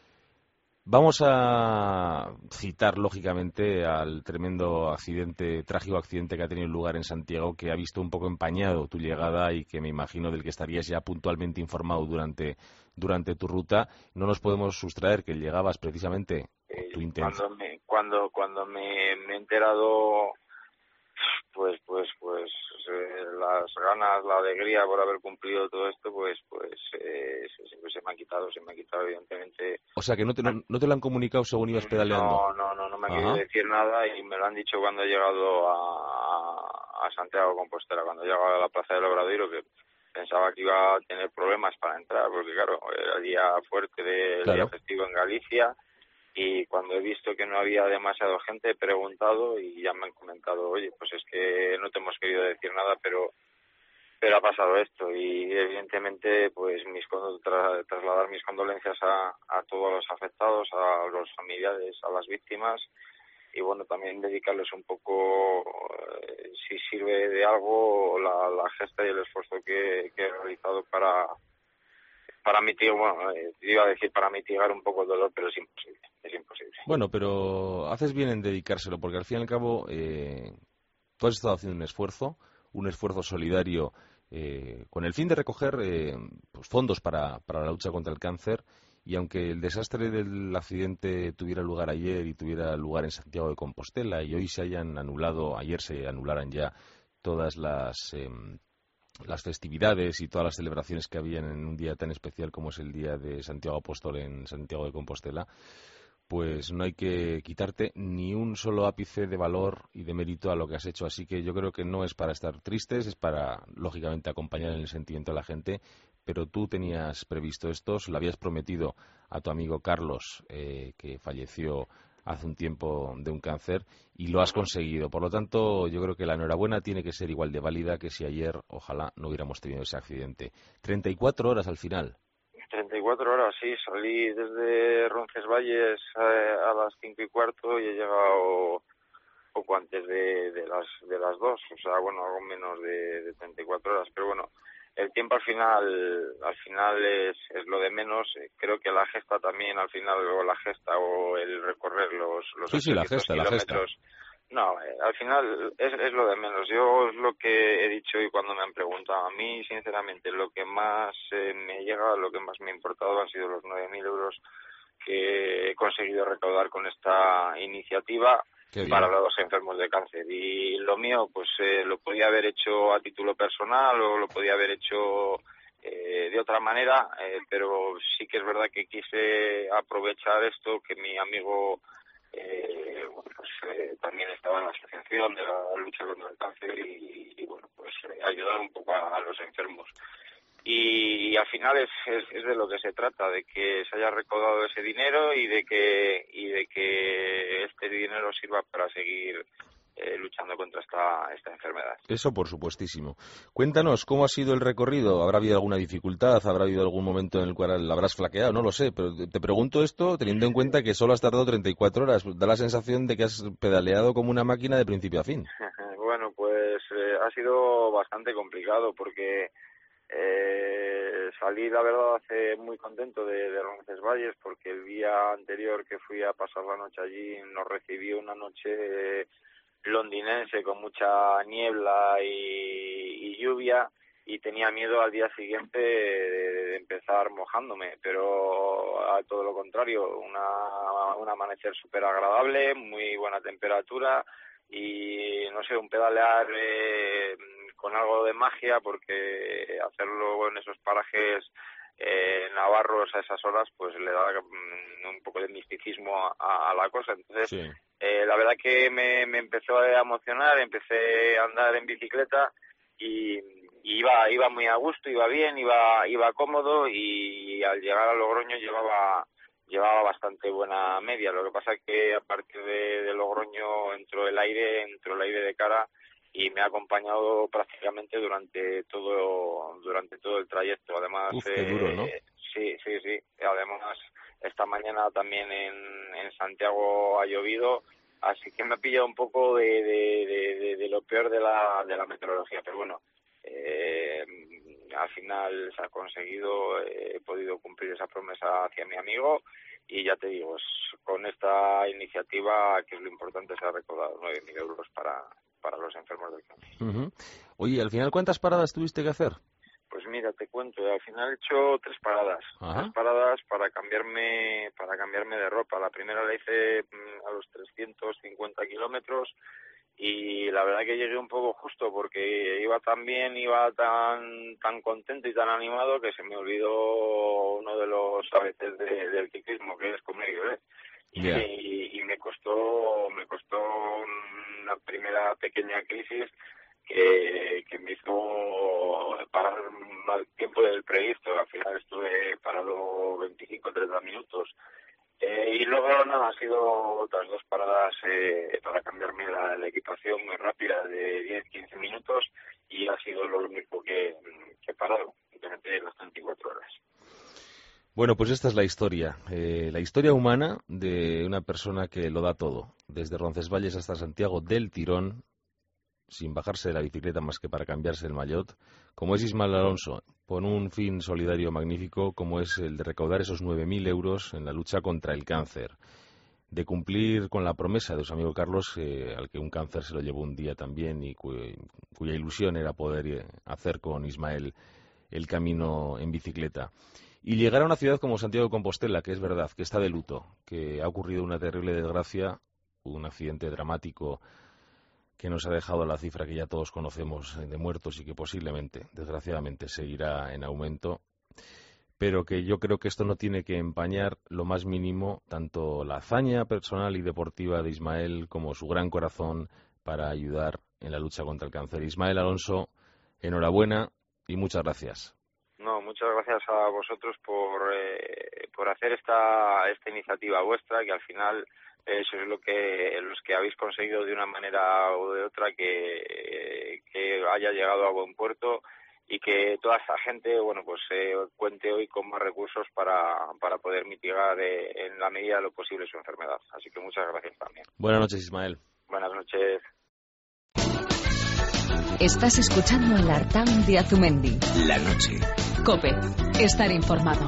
Speaker 3: Vamos a citar, lógicamente, al tremendo accidente, trágico accidente que ha tenido lugar en Santiago, que ha visto un poco empañado tu llegada y que me imagino del que estarías ya puntualmente informado durante, durante tu ruta. No nos podemos sustraer que llegabas precisamente con tu intención.
Speaker 8: Cuando me, cuando, cuando me, me he enterado, pues, pues, pues, eh, las ganas, la alegría por haber cumplido todo esto, pues, pues, eh, se, pues se me ha quitado, se me ha quitado evidentemente.
Speaker 3: O sea, que no te, no, no te lo han comunicado según ibas pedaleando.
Speaker 8: No, no, no, no me ha querido decir nada y me lo han dicho cuando he llegado a, a Santiago de Compostela, cuando he llegado a la Plaza del Obradoiro, que pensaba que iba a tener problemas para entrar, porque claro, era el día fuerte del
Speaker 3: claro.
Speaker 8: día festivo en Galicia. Y cuando he visto que no había demasiada gente, he preguntado y ya me han comentado: oye, pues es que no te hemos querido decir nada, pero pero ha pasado esto. Y evidentemente, pues mis tra trasladar mis condolencias a, a todos los afectados, a los familiares, a las víctimas, y bueno, también dedicarles un poco, eh, si sirve de algo, la, la gesta y el esfuerzo que, que he realizado para... para mitigar, bueno, eh, iba a decir para mitigar un poco el dolor, pero es imposible, es imposible.
Speaker 3: Bueno, pero haces bien en dedicárselo, porque al fin y al cabo eh, tú has estado haciendo un esfuerzo, un esfuerzo solidario eh, con el fin de recoger eh, pues fondos para, para la lucha contra el cáncer, y aunque el desastre del accidente tuviera lugar ayer y tuviera lugar en Santiago de Compostela y hoy se hayan anulado, ayer se anularan ya todas las... Eh, las festividades y todas las celebraciones que habían en un día tan especial como es el día de Santiago Apóstol en Santiago de Compostela, pues no hay que quitarte ni un solo ápice de valor y de mérito a lo que has hecho. Así que yo creo que no es para estar tristes, es para, lógicamente, acompañar en el sentimiento a la gente, pero tú tenías previsto esto, se lo habías prometido a tu amigo Carlos, eh, que falleció hace un tiempo de un cáncer, y lo has conseguido. Por lo tanto, yo creo que la enhorabuena tiene que ser igual de válida que si ayer, ojalá, no hubiéramos tenido ese accidente. treinta y cuatro horas al final.
Speaker 9: treinta y cuatro horas, sí. Salí desde Roncesvalles eh, a las cinco y cuarto y he llegado poco antes de, de las de las dos. O sea, bueno, algo menos de, de treinta y cuatro horas. Pero bueno, el tiempo al final al final es, es lo de menos. Creo que la gesta también al final, o la gesta o el recorrer los, los
Speaker 3: sí, sí, la gesta,
Speaker 9: kilómetros.
Speaker 3: La gesta.
Speaker 9: No, eh, al final es, es lo de menos. Yo es lo que he dicho y cuando me han preguntado. A mí, sinceramente, lo que más eh, me llega, lo que más me ha importado han sido los nueve mil euros que he conseguido recaudar con esta iniciativa para los enfermos de cáncer. Y lo mío, pues eh, lo podía haber hecho a título personal o lo podía haber hecho eh, de otra manera, eh, pero sí que es verdad que quise aprovechar esto, que mi amigo eh, bueno, pues eh, también estaba en la asociación de la lucha contra el cáncer y, y bueno, pues eh, ayudar un poco a, a los enfermos. Y, y al final es, es, es de lo que se trata, de que se haya recaudado ese dinero y de que y de que este dinero sirva para seguir eh, luchando contra esta, esta enfermedad.
Speaker 3: Eso por supuestísimo. Cuéntanos, ¿cómo ha sido el recorrido? ¿Habrá habido alguna dificultad? ¿Habrá habido algún momento en el cual la habrás flaqueado? No lo sé, pero te pregunto esto teniendo en cuenta que solo has tardado treinta y cuatro horas. Da la sensación de que has pedaleado como una máquina de principio a fin.
Speaker 9: Bueno, pues eh, ha sido bastante complicado porque Eh, salí, la verdad, hace muy contento de, de Roncesvalles porque el día anterior que fui a pasar la noche allí nos recibió una noche londinense con mucha niebla y, y lluvia y tenía miedo al día siguiente de, de empezar mojándome, pero a todo lo contrario, una, un amanecer súper agradable, muy buena temperatura y, no sé, un pedalear eh, con algo de magia porque hacerlo en esos parajes eh, navarros a esas horas pues le da um, un poco de misticismo a, a la cosa. Entonces, sí. eh, la verdad que me, me empezó a emocionar, empecé a andar en bicicleta y, y iba iba muy a gusto, iba bien, iba iba cómodo y al llegar a Logroño llevaba llevaba bastante buena media. Lo que pasa es que a partir de, de Logroño entró el aire, entró el aire de cara y me ha acompañado prácticamente durante todo durante todo el trayecto. Además,
Speaker 3: Uf, qué duro, ¿no?
Speaker 9: eh, sí, sí, sí. Además, esta mañana también en, en Santiago ha llovido, así que me ha pillado un poco de, de, de, de, de lo peor de la de la meteorología. Pero bueno, eh, al final se ha conseguido, eh, he podido cumplir esa promesa hacia mi amigo y ya te digo, con esta iniciativa, que es lo importante, se ha recaudado nueve mil euros para para los enfermos del cáncer.
Speaker 3: Uh-huh. Oye, al final, ¿cuántas paradas tuviste que hacer?
Speaker 9: Pues mira, te cuento, al final he hecho tres paradas.
Speaker 3: Ajá.
Speaker 9: Tres paradas para cambiarme para cambiarme de ropa. La primera la hice mmm, a los trescientos cincuenta kilómetros y la verdad que llegué un poco justo porque iba tan bien, iba tan tan contento y tan animado que se me olvidó uno de los a veces de, del ciclismo, que es comer y beber. Yeah. Y, y me costó me costó una primera pequeña crisis que, que me hizo parar más tiempo del previsto. Al final estuve parado veinticinco a treinta minutos. Eh, y luego nada, han sido otras dos paradas eh, para cambiarme la, la equipación muy rápida de diez a quince minutos y ha sido lo único que, que he parado durante las treinta y cuatro horas.
Speaker 3: Bueno, pues esta es la historia, eh, la historia humana de una persona que lo da todo, desde Roncesvalles hasta Santiago del tirón, sin bajarse de la bicicleta más que para cambiarse el maillot, como es Ismael Alonso, por un fin solidario magnífico como es el de recaudar esos nueve mil euros en la lucha contra el cáncer, de cumplir con la promesa de su amigo Carlos, eh, al que un cáncer se lo llevó un día también y cu cuya ilusión era poder hacer con Ismael el camino en bicicleta. Y llegar a una ciudad como Santiago de Compostela, que es verdad, que está de luto, que ha ocurrido una terrible desgracia, un accidente dramático que nos ha dejado la cifra que ya todos conocemos de muertos y que posiblemente, desgraciadamente, seguirá en aumento, pero que yo creo que esto no tiene que empañar lo más mínimo tanto la hazaña personal y deportiva de Ismael como su gran corazón para ayudar en la lucha contra el cáncer. Ismael Alonso, enhorabuena y muchas gracias.
Speaker 9: No, muchas gracias a vosotros por eh, por hacer esta esta iniciativa vuestra, que al final eso es lo que los que habéis conseguido de una manera o de otra que, que haya llegado a buen puerto y que toda esta gente, bueno, pues eh, cuente hoy con más recursos para, para poder mitigar eh, en la medida de lo posible su enfermedad. Así que muchas gracias también.
Speaker 3: Buenas noches, Ismael.
Speaker 9: Buenas noches.
Speaker 1: Estás escuchando el Artaun de Azumendi.
Speaker 2: La noche.
Speaker 1: COPE. Estar informado.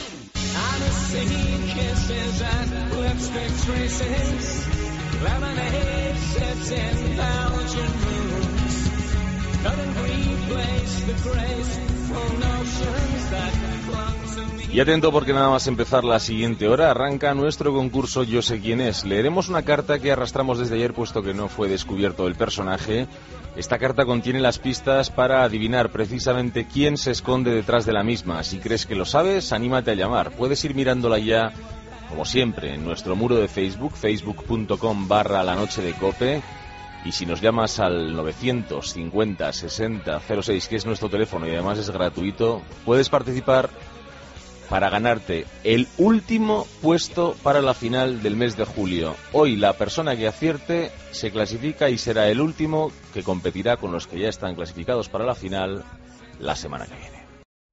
Speaker 3: Y atento porque nada más empezar la siguiente hora arranca nuestro concurso Yo sé quién es. Leeremos una carta que arrastramos desde ayer puesto que no fue descubierto el personaje. Esta carta contiene las pistas para adivinar precisamente quién se esconde detrás de la misma. Si crees que lo sabes, anímate a llamar. Puedes ir mirándola ya, como siempre, en nuestro muro de Facebook, facebook.com barra la noche de Cope. Y si nos llamas al novecientos cincuenta sesenta cero seis, que es nuestro teléfono y además es gratuito, puedes participar para ganarte el último puesto para la final del mes de julio. Hoy la persona que acierte se clasifica y será el último que competirá con los que ya están clasificados para la final la semana que viene.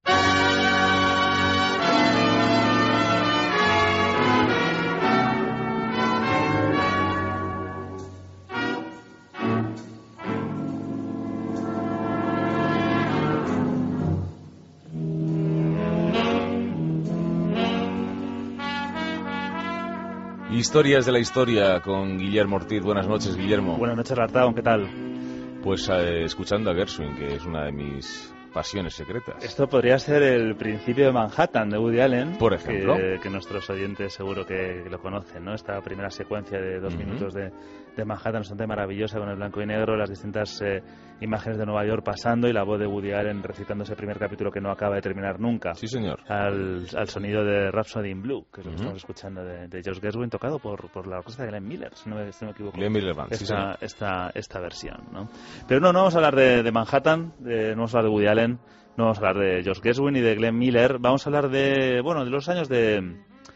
Speaker 3: Historias de la historia con Guillermo Ortiz. Buenas noches, Guillermo.
Speaker 10: Buenas noches, Artaun, ¿qué tal?
Speaker 3: Pues eh, escuchando a Gershwin, que es una de mis pasiones secretas.
Speaker 10: Esto podría ser el principio de Manhattan de Woody Allen,
Speaker 3: por ejemplo,
Speaker 10: que, que nuestros oyentes seguro que lo conocen, ¿no? Esta primera secuencia de dos uh-huh. minutos de, de Manhattan, bastante maravillosa, con el blanco y negro, las distintas eh, imágenes de Nueva York pasando y la voz de Woody Allen recitando ese primer capítulo que no acaba de terminar nunca.
Speaker 3: Sí, señor.
Speaker 10: Al, al sonido de Rhapsody in Blue, que es lo que uh-huh. estamos escuchando de, de George Gershwin, tocado por, por la orquesta de Glenn Miller, si no me, si no me equivoco.
Speaker 3: Glenn Miller Band,
Speaker 10: esta,
Speaker 3: sí, señor.
Speaker 10: Esta, esta versión, ¿no? Pero no, no vamos a hablar de, de Manhattan, de, no vamos a hablar de Woody Allen, no vamos a hablar de George Gershwin y de Glenn Miller, vamos a hablar de, bueno, de los años de,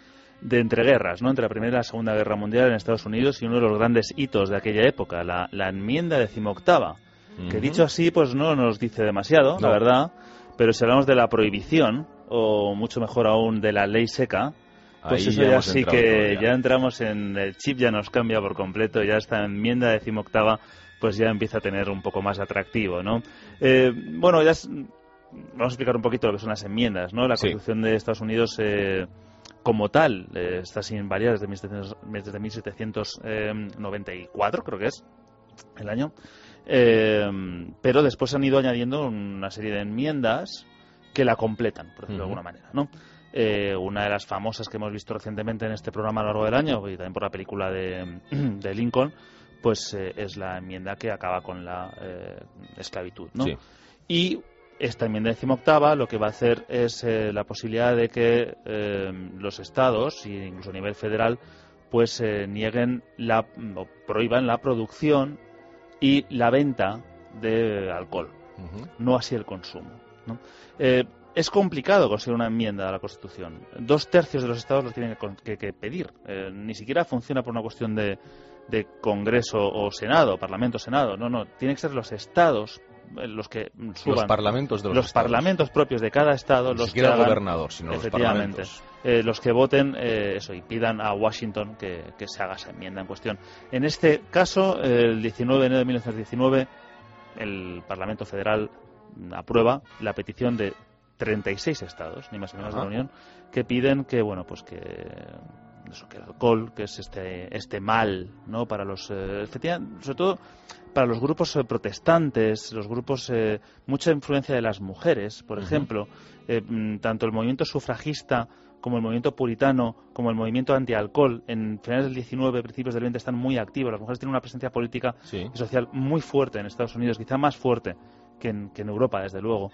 Speaker 10: de entreguerras, ¿no? Entre la Primera y la Segunda Guerra Mundial en Estados Unidos y uno de los grandes hitos de aquella época, la, la enmienda decimoctava, uh-huh. que dicho así, pues no nos dice demasiado, no. la verdad, pero si hablamos de la prohibición, o mucho mejor aún de la ley seca, pues Ahí eso ya, ya sí que ya. ya entramos en el chip, ya nos cambia por completo, ya esta enmienda decimoctava pues ya empieza a tener un poco más atractivo, ¿no? Eh, bueno, ya es, vamos a explicar un poquito lo que son las enmiendas, ¿no? La Constitución sí. de Estados Unidos eh, como tal eh, está sin variar desde, desde mil setecientos noventa y cuatro, creo que es el año, eh, pero después han ido añadiendo una serie de enmiendas que la completan, por decirlo uh-huh. de alguna manera, ¿no? Eh, una de las famosas que hemos visto recientemente en este programa a lo largo del año y también por la película de, de Lincoln, pues eh, es la enmienda que acaba con la eh, esclavitud, ¿no? Sí. Y esta enmienda decimoctava lo que va a hacer es eh, la posibilidad de que eh, los estados, e incluso a nivel federal, pues eh, nieguen la, o prohíban la producción y la venta de alcohol, uh-huh. no así el consumo, ¿no? Eh, es complicado conseguir una enmienda a la Constitución. Dos tercios de los estados lo tienen que, que, que pedir. Eh, ni siquiera funciona por una cuestión de, de Congreso o Senado, Parlamento o Senado. No, no. Tienen que ser los estados los que suban.
Speaker 3: Los parlamentos de los,
Speaker 10: los parlamentos propios de cada estado.
Speaker 3: Ni
Speaker 10: los
Speaker 3: siquiera
Speaker 10: que hagan,
Speaker 3: el gobernador, sino los parlamentos.
Speaker 10: Eh, los que voten eh, eso y pidan a Washington que, que se haga esa enmienda en cuestión. En este caso, el diecinueve de enero de mil novecientos diecinueve, el Parlamento Federal aprueba la petición de treinta y seis estados, ni más ni menos de la Unión, que piden que, bueno, pues que eso, que el alcohol, que es este este mal, ¿no? Para los, eh, efectivamente, sobre todo para los grupos eh, protestantes, los grupos, eh, mucha influencia de las mujeres, por uh-huh. ejemplo, eh, tanto el movimiento sufragista como el movimiento puritano, como el movimiento antialcohol, en finales del diecinueve, principios del veinte, están muy activos. Las mujeres tienen una presencia política sí. y social muy fuerte en Estados Unidos, quizá más fuerte que en, que en Europa, desde luego.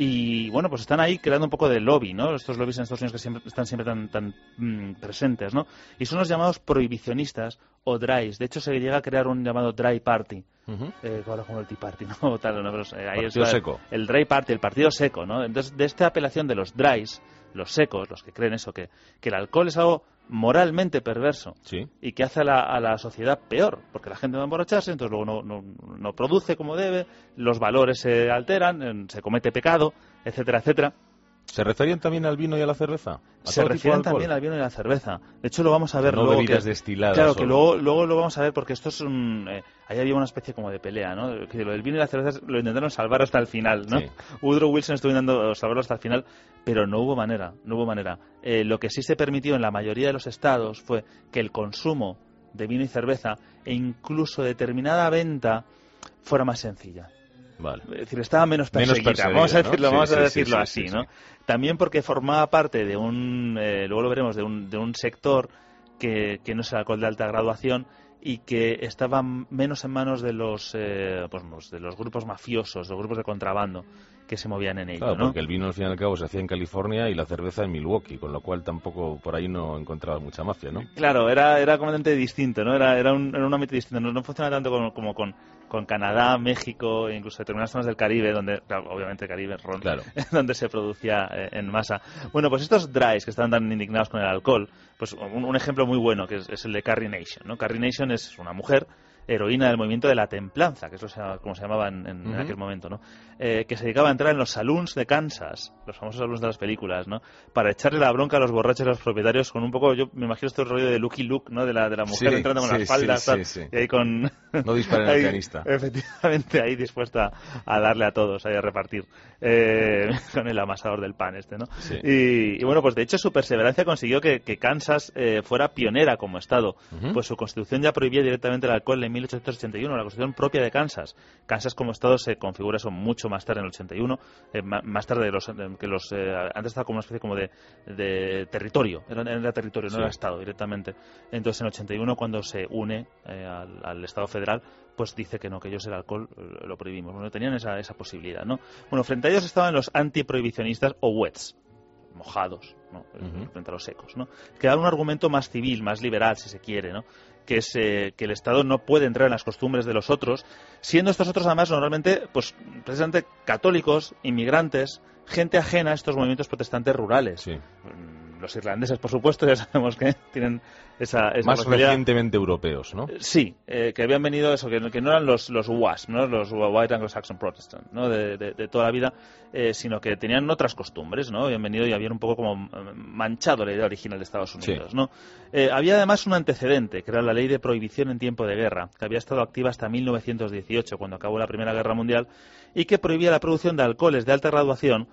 Speaker 10: Y bueno, pues están ahí creando un poco de lobby, ¿no? Estos lobbies en Estados Unidos que siempre, están siempre tan, tan mmm, presentes, ¿no? Y son los llamados prohibicionistas o dries. De hecho, se llega a crear un llamado dry party. Uh-huh. Eh, ahora como el Tea Party, ¿no? Tal, ¿no? Pero, eh, ahí
Speaker 3: partido
Speaker 10: es,
Speaker 3: seco.
Speaker 10: El dry party, el partido seco, ¿no? Entonces, de esta apelación de los dries, los secos, los que creen eso, que, que el alcohol es algo moralmente perverso
Speaker 3: sí.
Speaker 10: y que hace a la, a la sociedad peor, porque la gente va a emborracharse, entonces luego no, no, no produce como debe, los valores se alteran, se comete pecado, etcétera, etcétera.
Speaker 3: ¿Se referían también al vino y a la cerveza?
Speaker 10: Se refieren también al vino y a la cerveza. De hecho, lo vamos a ver
Speaker 3: no
Speaker 10: luego.
Speaker 3: Bebidas
Speaker 10: que,
Speaker 3: destiladas.
Speaker 10: Claro, que luego, luego lo vamos a ver porque esto es un... Eh, ahí había una especie como de pelea, ¿no? Que lo del vino y la cerveza lo intentaron salvar hasta el final, ¿no? Sí. Woodrow Wilson estuvo intentando salvarlo hasta el final, pero no hubo manera, no hubo manera. Eh, lo que sí se permitió en la mayoría de los estados fue que el consumo de vino y cerveza e incluso determinada venta fuera más sencilla.
Speaker 3: Vale.
Speaker 10: Es decir, estaba menos perseguida, vamos a decirlo, ¿no? vamos sí, a decirlo sí, sí, así, sí, ¿no? Sí. También porque formaba parte de un, eh, luego lo veremos, de un, de un sector que, que no es el alcohol de alta graduación y que estaba menos en manos de los, eh, pues, de los grupos mafiosos, los grupos de contrabando que se movían en ello,
Speaker 3: claro,
Speaker 10: ¿no?
Speaker 3: Porque el vino al fin y al cabo se hacía en California y la cerveza en Milwaukee, con lo cual tampoco por ahí no encontraba mucha mafia, ¿no?
Speaker 10: Claro, era era completamente distinto, ¿no? Era era un, era un ámbito distinto, no, no funciona tanto como, como con, con Canadá, México e incluso determinadas zonas del Caribe, donde, claro, obviamente el Caribe, ron,
Speaker 3: claro.
Speaker 10: donde se producía eh, en masa. Bueno, pues estos dries que estaban tan indignados con el alcohol, pues un, un ejemplo muy bueno que es, es el de Carrie Nation, ¿no? Carrie Nation es una mujer heroína del movimiento de la templanza, que es lo, como se llamaba en, en, uh-huh. en aquel momento, ¿no? Eh, que se dedicaba a entrar en los saloons de Kansas, los famosos saloons de las películas, ¿no? Para echarle la bronca a los borrachos y a los propietarios con un poco, yo me imagino este rollo de Lucky Luke, ¿no? De la, de la mujer
Speaker 3: sí,
Speaker 10: entrando con
Speaker 3: sí,
Speaker 10: las faldas,
Speaker 3: sí,
Speaker 10: tal,
Speaker 3: sí, sí.
Speaker 10: y ahí con...
Speaker 3: No disparen al pianista.
Speaker 10: Efectivamente, ahí dispuesta a darle a todos, ahí a repartir, eh, con el amasador del pan este, ¿no?
Speaker 3: Sí.
Speaker 10: Y, y bueno, pues de hecho su perseverancia consiguió que, que Kansas eh, fuera pionera como estado, uh-huh. pues su constitución ya prohibía directamente el alcohol en mil ochocientos ochenta y uno, la constitución propia de Kansas. Kansas como estado se configura eso mucho más tarde, en el ochenta y uno, eh, más tarde de los, de, que los eh, antes estaba como una especie como de, de territorio, era, era territorio, no sí. era estado directamente. Entonces en el ochenta y uno, cuando se une eh, al, al estado federal, pues dice que no, que ellos el alcohol eh, lo prohibimos. Bueno, tenían esa, esa posibilidad, ¿no? Bueno, frente a ellos estaban los antiprohibicionistas o wets, mojados, ¿no? Uh-huh. Frente a los secos, ¿no? Que dan un argumento más civil, más liberal, si se quiere, ¿no? Que es eh, que el Estado no puede entrar en las costumbres de los otros, siendo estos otros además normalmente, pues precisamente católicos, inmigrantes, gente ajena a estos movimientos protestantes rurales.
Speaker 3: Sí.
Speaker 10: Los irlandeses, por supuesto, ya sabemos que tienen esa... esa
Speaker 3: más recientemente europeos, ¿no?
Speaker 10: Sí, eh, que habían venido eso, que, que no eran los, los W A S P, ¿no? Los White Anglo-Saxon Protestant, ¿no? De, de, de toda la vida, eh, sino que tenían otras costumbres, ¿no? Habían venido y habían un poco como manchado la idea original de Estados Unidos, sí. ¿no? Eh, había además un antecedente, que era la ley de prohibición en tiempo de guerra, que había estado activa hasta mil novecientos dieciocho, cuando acabó la Primera Guerra Mundial, y que prohibía la producción de alcoholes de alta graduación,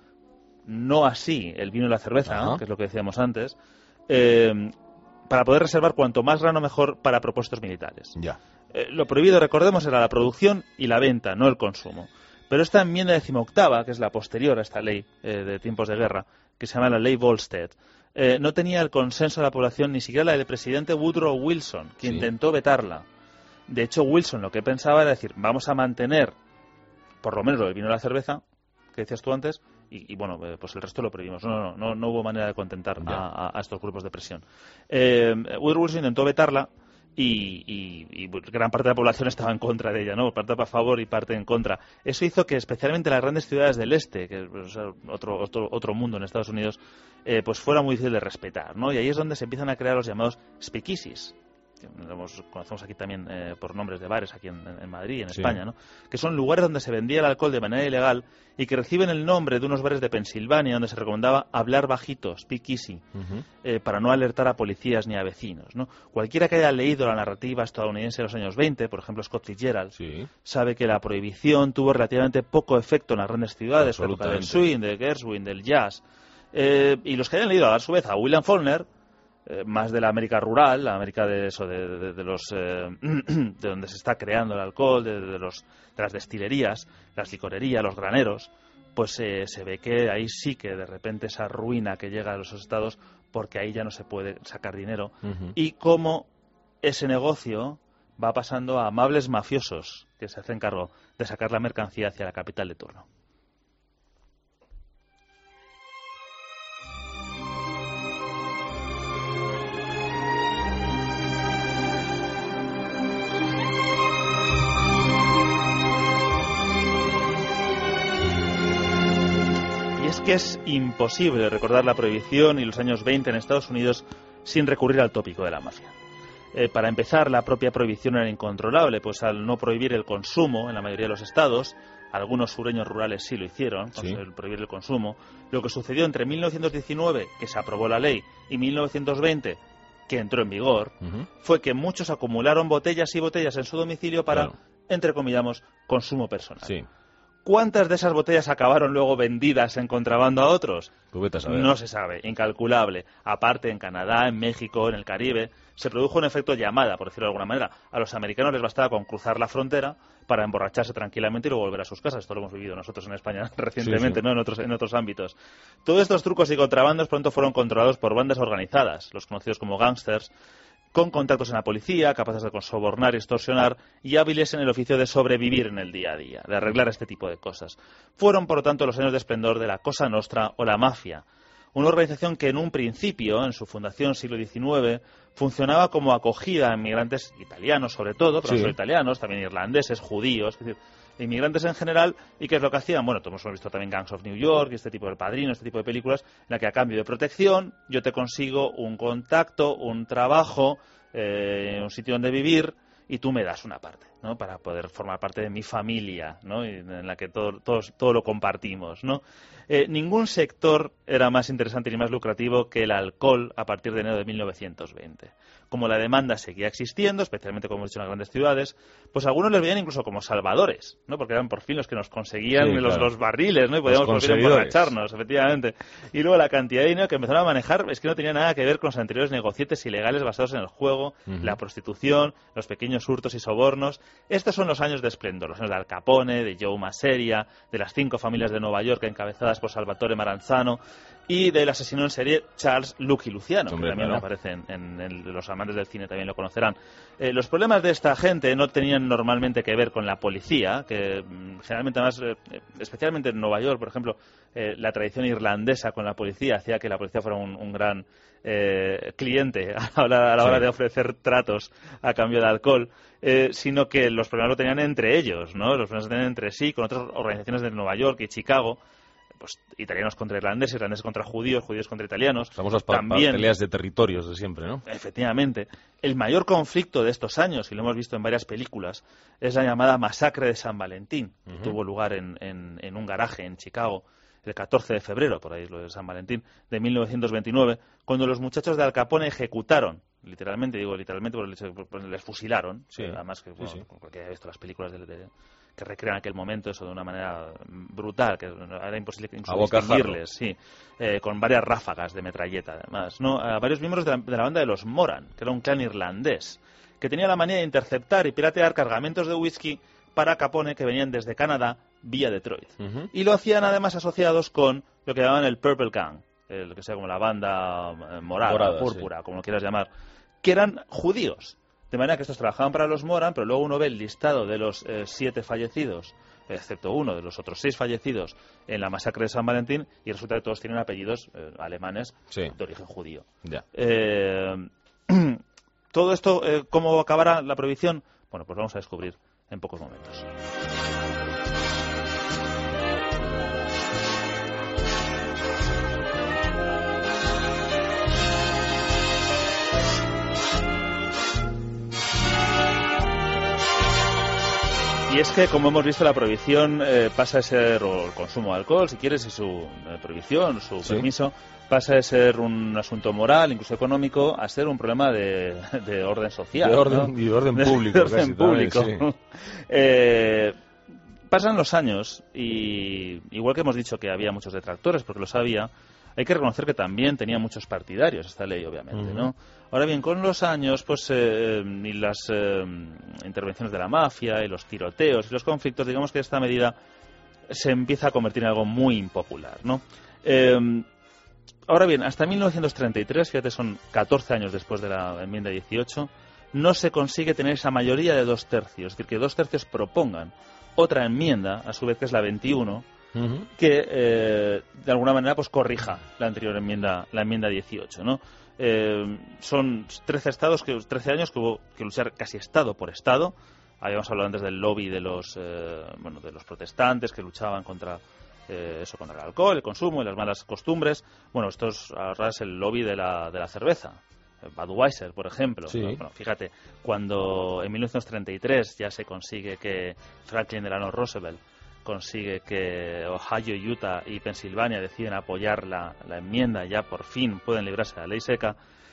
Speaker 10: no así el vino y la cerveza, ¿no? Que es lo que decíamos antes, eh, para poder reservar cuanto más grano mejor para propósitos militares.
Speaker 3: Ya.
Speaker 10: Eh, lo prohibido, recordemos, era la producción y la venta, no el consumo. Pero esta enmienda decimoctava, que es la posterior a esta ley eh, de tiempos de guerra, que se llama la ley Volstead, eh, no tenía el consenso de la población, ni siquiera la del presidente Woodrow Wilson, que sí. intentó vetarla. De hecho, Wilson lo que pensaba era decir, vamos a mantener por lo menos lo del vino y la cerveza, que decías tú antes, y, y bueno, eh, pues el resto lo prohibimos. No, no, no, no hubo manera de contentar a, a, a estos grupos de presión. Eh, Woodrow Wilson intentó vetarla y, y, y gran parte de la población estaba en contra de ella, ¿no? Parte a favor y parte en contra. Eso hizo que especialmente las grandes ciudades del este, que es pues, otro, otro, otro mundo en Estados Unidos, eh, pues fuera muy difícil de respetar, ¿no? Y ahí es donde se empiezan a crear los llamados speakeasies, que los conocemos aquí también eh, por nombres de bares aquí en, en Madrid, en sí. España, ¿no? Que son lugares donde se vendía el alcohol de manera ilegal y que reciben el nombre de unos bares de Pensilvania donde se recomendaba hablar bajito, speak easy, uh-huh. eh, para no alertar a policías ni a vecinos, ¿no? Cualquiera que haya leído la narrativa estadounidense de los años veinte, por ejemplo Scott Fitzgerald, sí. sabe que la prohibición tuvo relativamente poco efecto en las grandes ciudades, la época del swing, del Gershwin, del jazz, eh, y los que hayan leído a su vez a William Faulkner, eh, más de la América rural, la América de eso, de, de, de los eh, de donde se está creando el alcohol, de, de los de las destilerías, las licorerías, los graneros, pues eh, se ve que ahí sí que de repente esa ruina que llega a los estados, porque ahí ya no se puede sacar dinero, uh-huh. y cómo ese negocio va pasando a amables mafiosos que se hacen cargo de sacar la mercancía hacia la capital de turno. Es que es imposible recordar la prohibición y los años veinte en Estados Unidos sin recurrir al tópico de la mafia. Eh, para empezar, la propia prohibición era incontrolable, pues al no prohibir el consumo en la mayoría de los estados, algunos sureños rurales sí lo hicieron, sí. Pues, el prohibir el consumo, lo que sucedió entre mil novecientos diecinueve, que se aprobó la ley, y mil novecientos veinte, que entró en vigor, uh-huh. fue que muchos acumularon botellas y botellas en su domicilio para, claro. entrecomillamos, consumo personal.
Speaker 3: Sí.
Speaker 10: ¿Cuántas de esas botellas acabaron luego vendidas en contrabando a otros?
Speaker 3: Pues vete a saber.
Speaker 10: No se sabe, incalculable. Aparte, en Canadá, en México, en el Caribe, se produjo un efecto llamada, por decirlo de alguna manera. A los americanos les bastaba con cruzar la frontera para emborracharse tranquilamente y luego volver a sus casas. Esto lo hemos vivido nosotros en España recientemente, sí, sí. ¿no? En otros, en otros ámbitos. Todos estos trucos y contrabandos pronto fueron controlados por bandas organizadas, los conocidos como gángsters, con contactos en la policía, capaces de sobornar y extorsionar, y hábiles en el oficio de sobrevivir en el día a día, de arreglar este tipo de cosas. Fueron, por lo tanto, los años de esplendor de la Cosa Nostra o la mafia, una organización que en un principio, en su fundación siglo diecinueve, funcionaba como acogida a inmigrantes italianos, sobre todo, pero sí. no solo italianos, también irlandeses, judíos, es decir, inmigrantes en general. ¿Y qué es lo que hacían? Bueno, todos hemos visto también Gangs of New York y este tipo de El Padrino, este tipo de películas, en la que a cambio de protección yo te consigo un contacto, un trabajo, eh, un sitio donde vivir, y tú me das una parte, ¿no? Para poder formar parte de mi familia, ¿no? Y en la que todo, todos, todo lo compartimos, ¿no? Eh, ningún sector era más interesante ni más lucrativo que el alcohol a partir de enero de mil novecientos veinte. Como la demanda seguía existiendo, especialmente como hemos dicho en las grandes ciudades, pues algunos les veían incluso como salvadores, ¿no? Porque eran por fin los que nos conseguían sí, los, claro. los barriles, ¿no? Y podíamos por fin emborracharnos, efectivamente. Y luego la cantidad de dinero que empezaron a manejar es que no tenía nada que ver con los anteriores negocietes ilegales basados en el juego, uh-huh. la prostitución, los pequeños hurtos y sobornos. Estos son los años de esplendor, los años de Al Capone, de Joe Masseria, de las cinco familias de Nueva York encabezadas por Salvatore Maranzano y del asesino en serie Charles Lucky Luciano, Hombre, que también claro. aparece en, en, en los amantes del cine, también lo conocerán. Eh, los problemas de esta gente no tenían normalmente que ver con la policía, que mm, generalmente además, eh, especialmente en Nueva York, por ejemplo, eh, la tradición irlandesa con la policía hacía que la policía fuera un, un gran eh, cliente a la hora, a la hora sí. de ofrecer tratos a cambio de alcohol, eh, sino que los problemas lo tenían entre ellos, ¿no? Los problemas lo tenían entre sí, con otras organizaciones de Nueva York y Chicago, pues italianos contra irlandeses, irlandeses contra judíos, judíos contra italianos.
Speaker 3: Estamos las pa- También, peleas de territorios de siempre, ¿no?
Speaker 10: Efectivamente. El mayor conflicto de estos años, y lo hemos visto en varias películas, es la llamada masacre de San Valentín, uh-huh. que tuvo lugar en, en, en un garaje en Chicago el catorce de febrero, por ahí lo de San Valentín, de mil novecientos veintinueve, cuando los muchachos de Al Capone ejecutaron, literalmente, digo literalmente, porque les fusilaron, sí. además que, bueno, sí, sí. porque he visto las películas de... de que recrean aquel momento eso de una manera brutal, que era imposible incluso distinguirles, sí, eh, con varias ráfagas de metralleta, además, ¿no? A varios miembros de la, de la banda de los Moran, que era un clan irlandés, que tenía la manía de interceptar y piratear cargamentos de whisky para Capone que venían desde Canadá vía Detroit. Uh-huh. Y lo hacían además asociados con lo que llamaban el Purple Gang, el que sea como la banda morada, morada púrpura, sí. como lo quieras llamar, que eran judíos. De manera que estos trabajaban para los Moran, pero luego uno ve el listado de los eh, siete fallecidos, excepto uno de los otros seis fallecidos en la masacre de San Valentín, y resulta que todos tienen apellidos eh, alemanes sí. de origen judío.
Speaker 3: Ya.
Speaker 10: Eh, todo esto, eh, ¿cómo acabará la prohibición? Bueno, pues vamos a descubrir en pocos momentos. Y es que, como hemos visto, la prohibición eh, pasa a ser, o el consumo de alcohol, si quieres, y su eh, prohibición, su ¿Sí? permiso, pasa de ser un asunto moral, incluso económico, a ser un problema de, de orden social.
Speaker 3: De orden,
Speaker 10: ¿no?
Speaker 3: Y de orden público.
Speaker 10: De orden
Speaker 3: casi,
Speaker 10: público.
Speaker 3: También, sí.
Speaker 10: eh, pasan los años y, igual que hemos dicho que había muchos detractores, porque los había, Hay que reconocer que también tenía muchos partidarios esta ley, obviamente, ¿no? Ahora bien, con los años, pues, eh, y las eh, intervenciones de la mafia, y los tiroteos, y los conflictos, digamos que esta medida se empieza a convertir en algo muy impopular, ¿no? Eh, ahora bien, hasta mil novecientos treinta y tres, fíjate, son catorce años después de la enmienda dieciocho, no se consigue tener esa mayoría de dos tercios, es decir, que dos tercios propongan otra enmienda, a su vez que es la veintiuno, uh-huh. que eh, de alguna manera pues corrija la anterior enmienda, la enmienda dieciocho, ¿no? Eh, son trece estados, que trece años que hubo que luchar casi estado por estado. Habíamos hablado antes del lobby de los eh, bueno de los protestantes que luchaban contra eh, eso, contra el alcohol, el consumo y las malas costumbres. Bueno, esto es, ahora es el lobby de la de la cerveza. Budweiser, por ejemplo. Sí. Bueno, fíjate, cuando en mil novecientos treinta y tres ya se consigue que Franklin Delano Roosevelt consigue que Ohio, Utah y Pensilvania deciden apoyar la, la enmienda, ya por fin pueden librarse de la ley seca,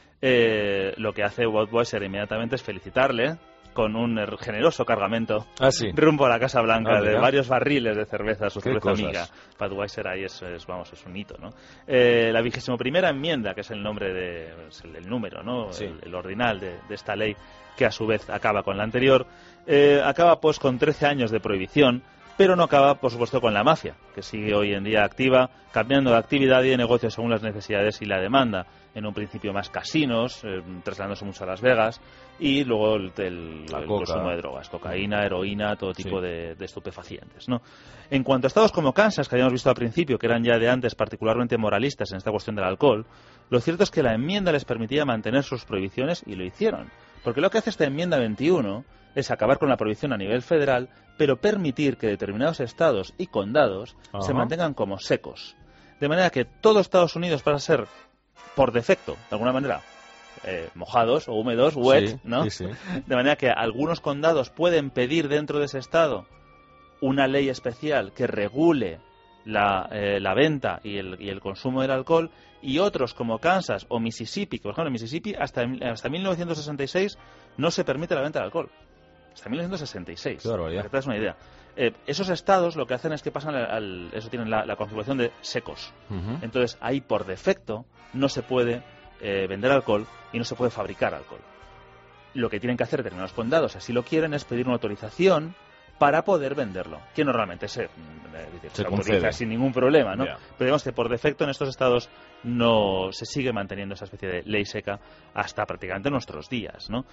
Speaker 10: eh, lo que hace Budweiser inmediatamente es felicitarle con un generoso cargamento
Speaker 3: ah, sí.
Speaker 10: rumbo a la Casa Blanca ah, de
Speaker 3: ¿ya?
Speaker 10: varios barriles de cerveza, su cerveza amiga. Budweiser ahí es, es, vamos, es un hito, ¿no? Eh, la vigésimo primera enmienda, que es el nombre de, es el, el número, ¿no? Sí. El, el ordinal de, de esta ley, que a su vez acaba con la anterior, eh, acaba pues con trece años de prohibición, pero no acaba, por supuesto, con la mafia, que sigue hoy en día activa, cambiando de actividad y de negocio según las necesidades y la demanda. En un principio más casinos, eh, trasladándose mucho a Las Vegas, y luego el, el, el consumo de drogas, cocaína, heroína, todo tipo sí. de, de estupefacientes, ¿no? En cuanto a estados como Kansas, que habíamos visto al principio, que eran ya de antes particularmente moralistas en esta cuestión del alcohol, lo cierto es que la enmienda les permitía mantener sus prohibiciones, y lo hicieron. Porque lo que hace esta enmienda veintiuno es acabar con la prohibición a nivel federal, pero permitir que determinados estados y condados Ajá. se mantengan como secos. De manera que todo Estados Unidos pasa a ser, por defecto, de alguna manera, eh, mojados o húmedos, wet, sí, ¿no? Sí, sí. De manera que algunos condados pueden pedir dentro de ese estado una ley especial que regule la, eh, la venta y el, y el consumo del alcohol, y otros como Kansas o Mississippi, que por ejemplo en Mississippi hasta, hasta mil novecientos sesenta y seis no se permite la venta de alcohol. Hasta mil novecientos sesenta y seis. Claro, para que te das una idea. Eh, esos estados lo que hacen es que pasan al, al eso tienen la, la configuración de secos. Uh-huh. Entonces ahí por defecto no se puede eh, vender alcohol y no se puede fabricar alcohol. Lo que tienen que hacer determinados condados, si así lo quieren, es pedir una autorización para poder venderlo, que normalmente se, se, se autoriza sin ningún problema, ¿no? Yeah. Pero digamos que por defecto en estos estados no se sigue manteniendo esa especie de ley seca hasta prácticamente nuestros días, ¿no?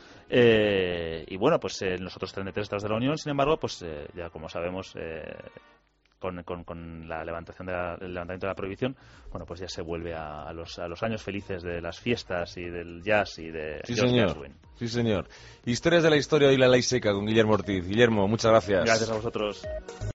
Speaker 10: Eh, y bueno, pues en los otros treinta y tres estados de la Unión, sin embargo, pues eh, ya como sabemos, eh, con, con, con la levantación de la, el levantamiento de la prohibición, bueno, pues ya se vuelve a, a, los, a los años felices de las fiestas y del jazz y de
Speaker 3: sí, señor. Sí, señor. Historias de la historia y la ley seca con Guillermo Ortiz. Guillermo, muchas gracias.
Speaker 10: Gracias a vosotros.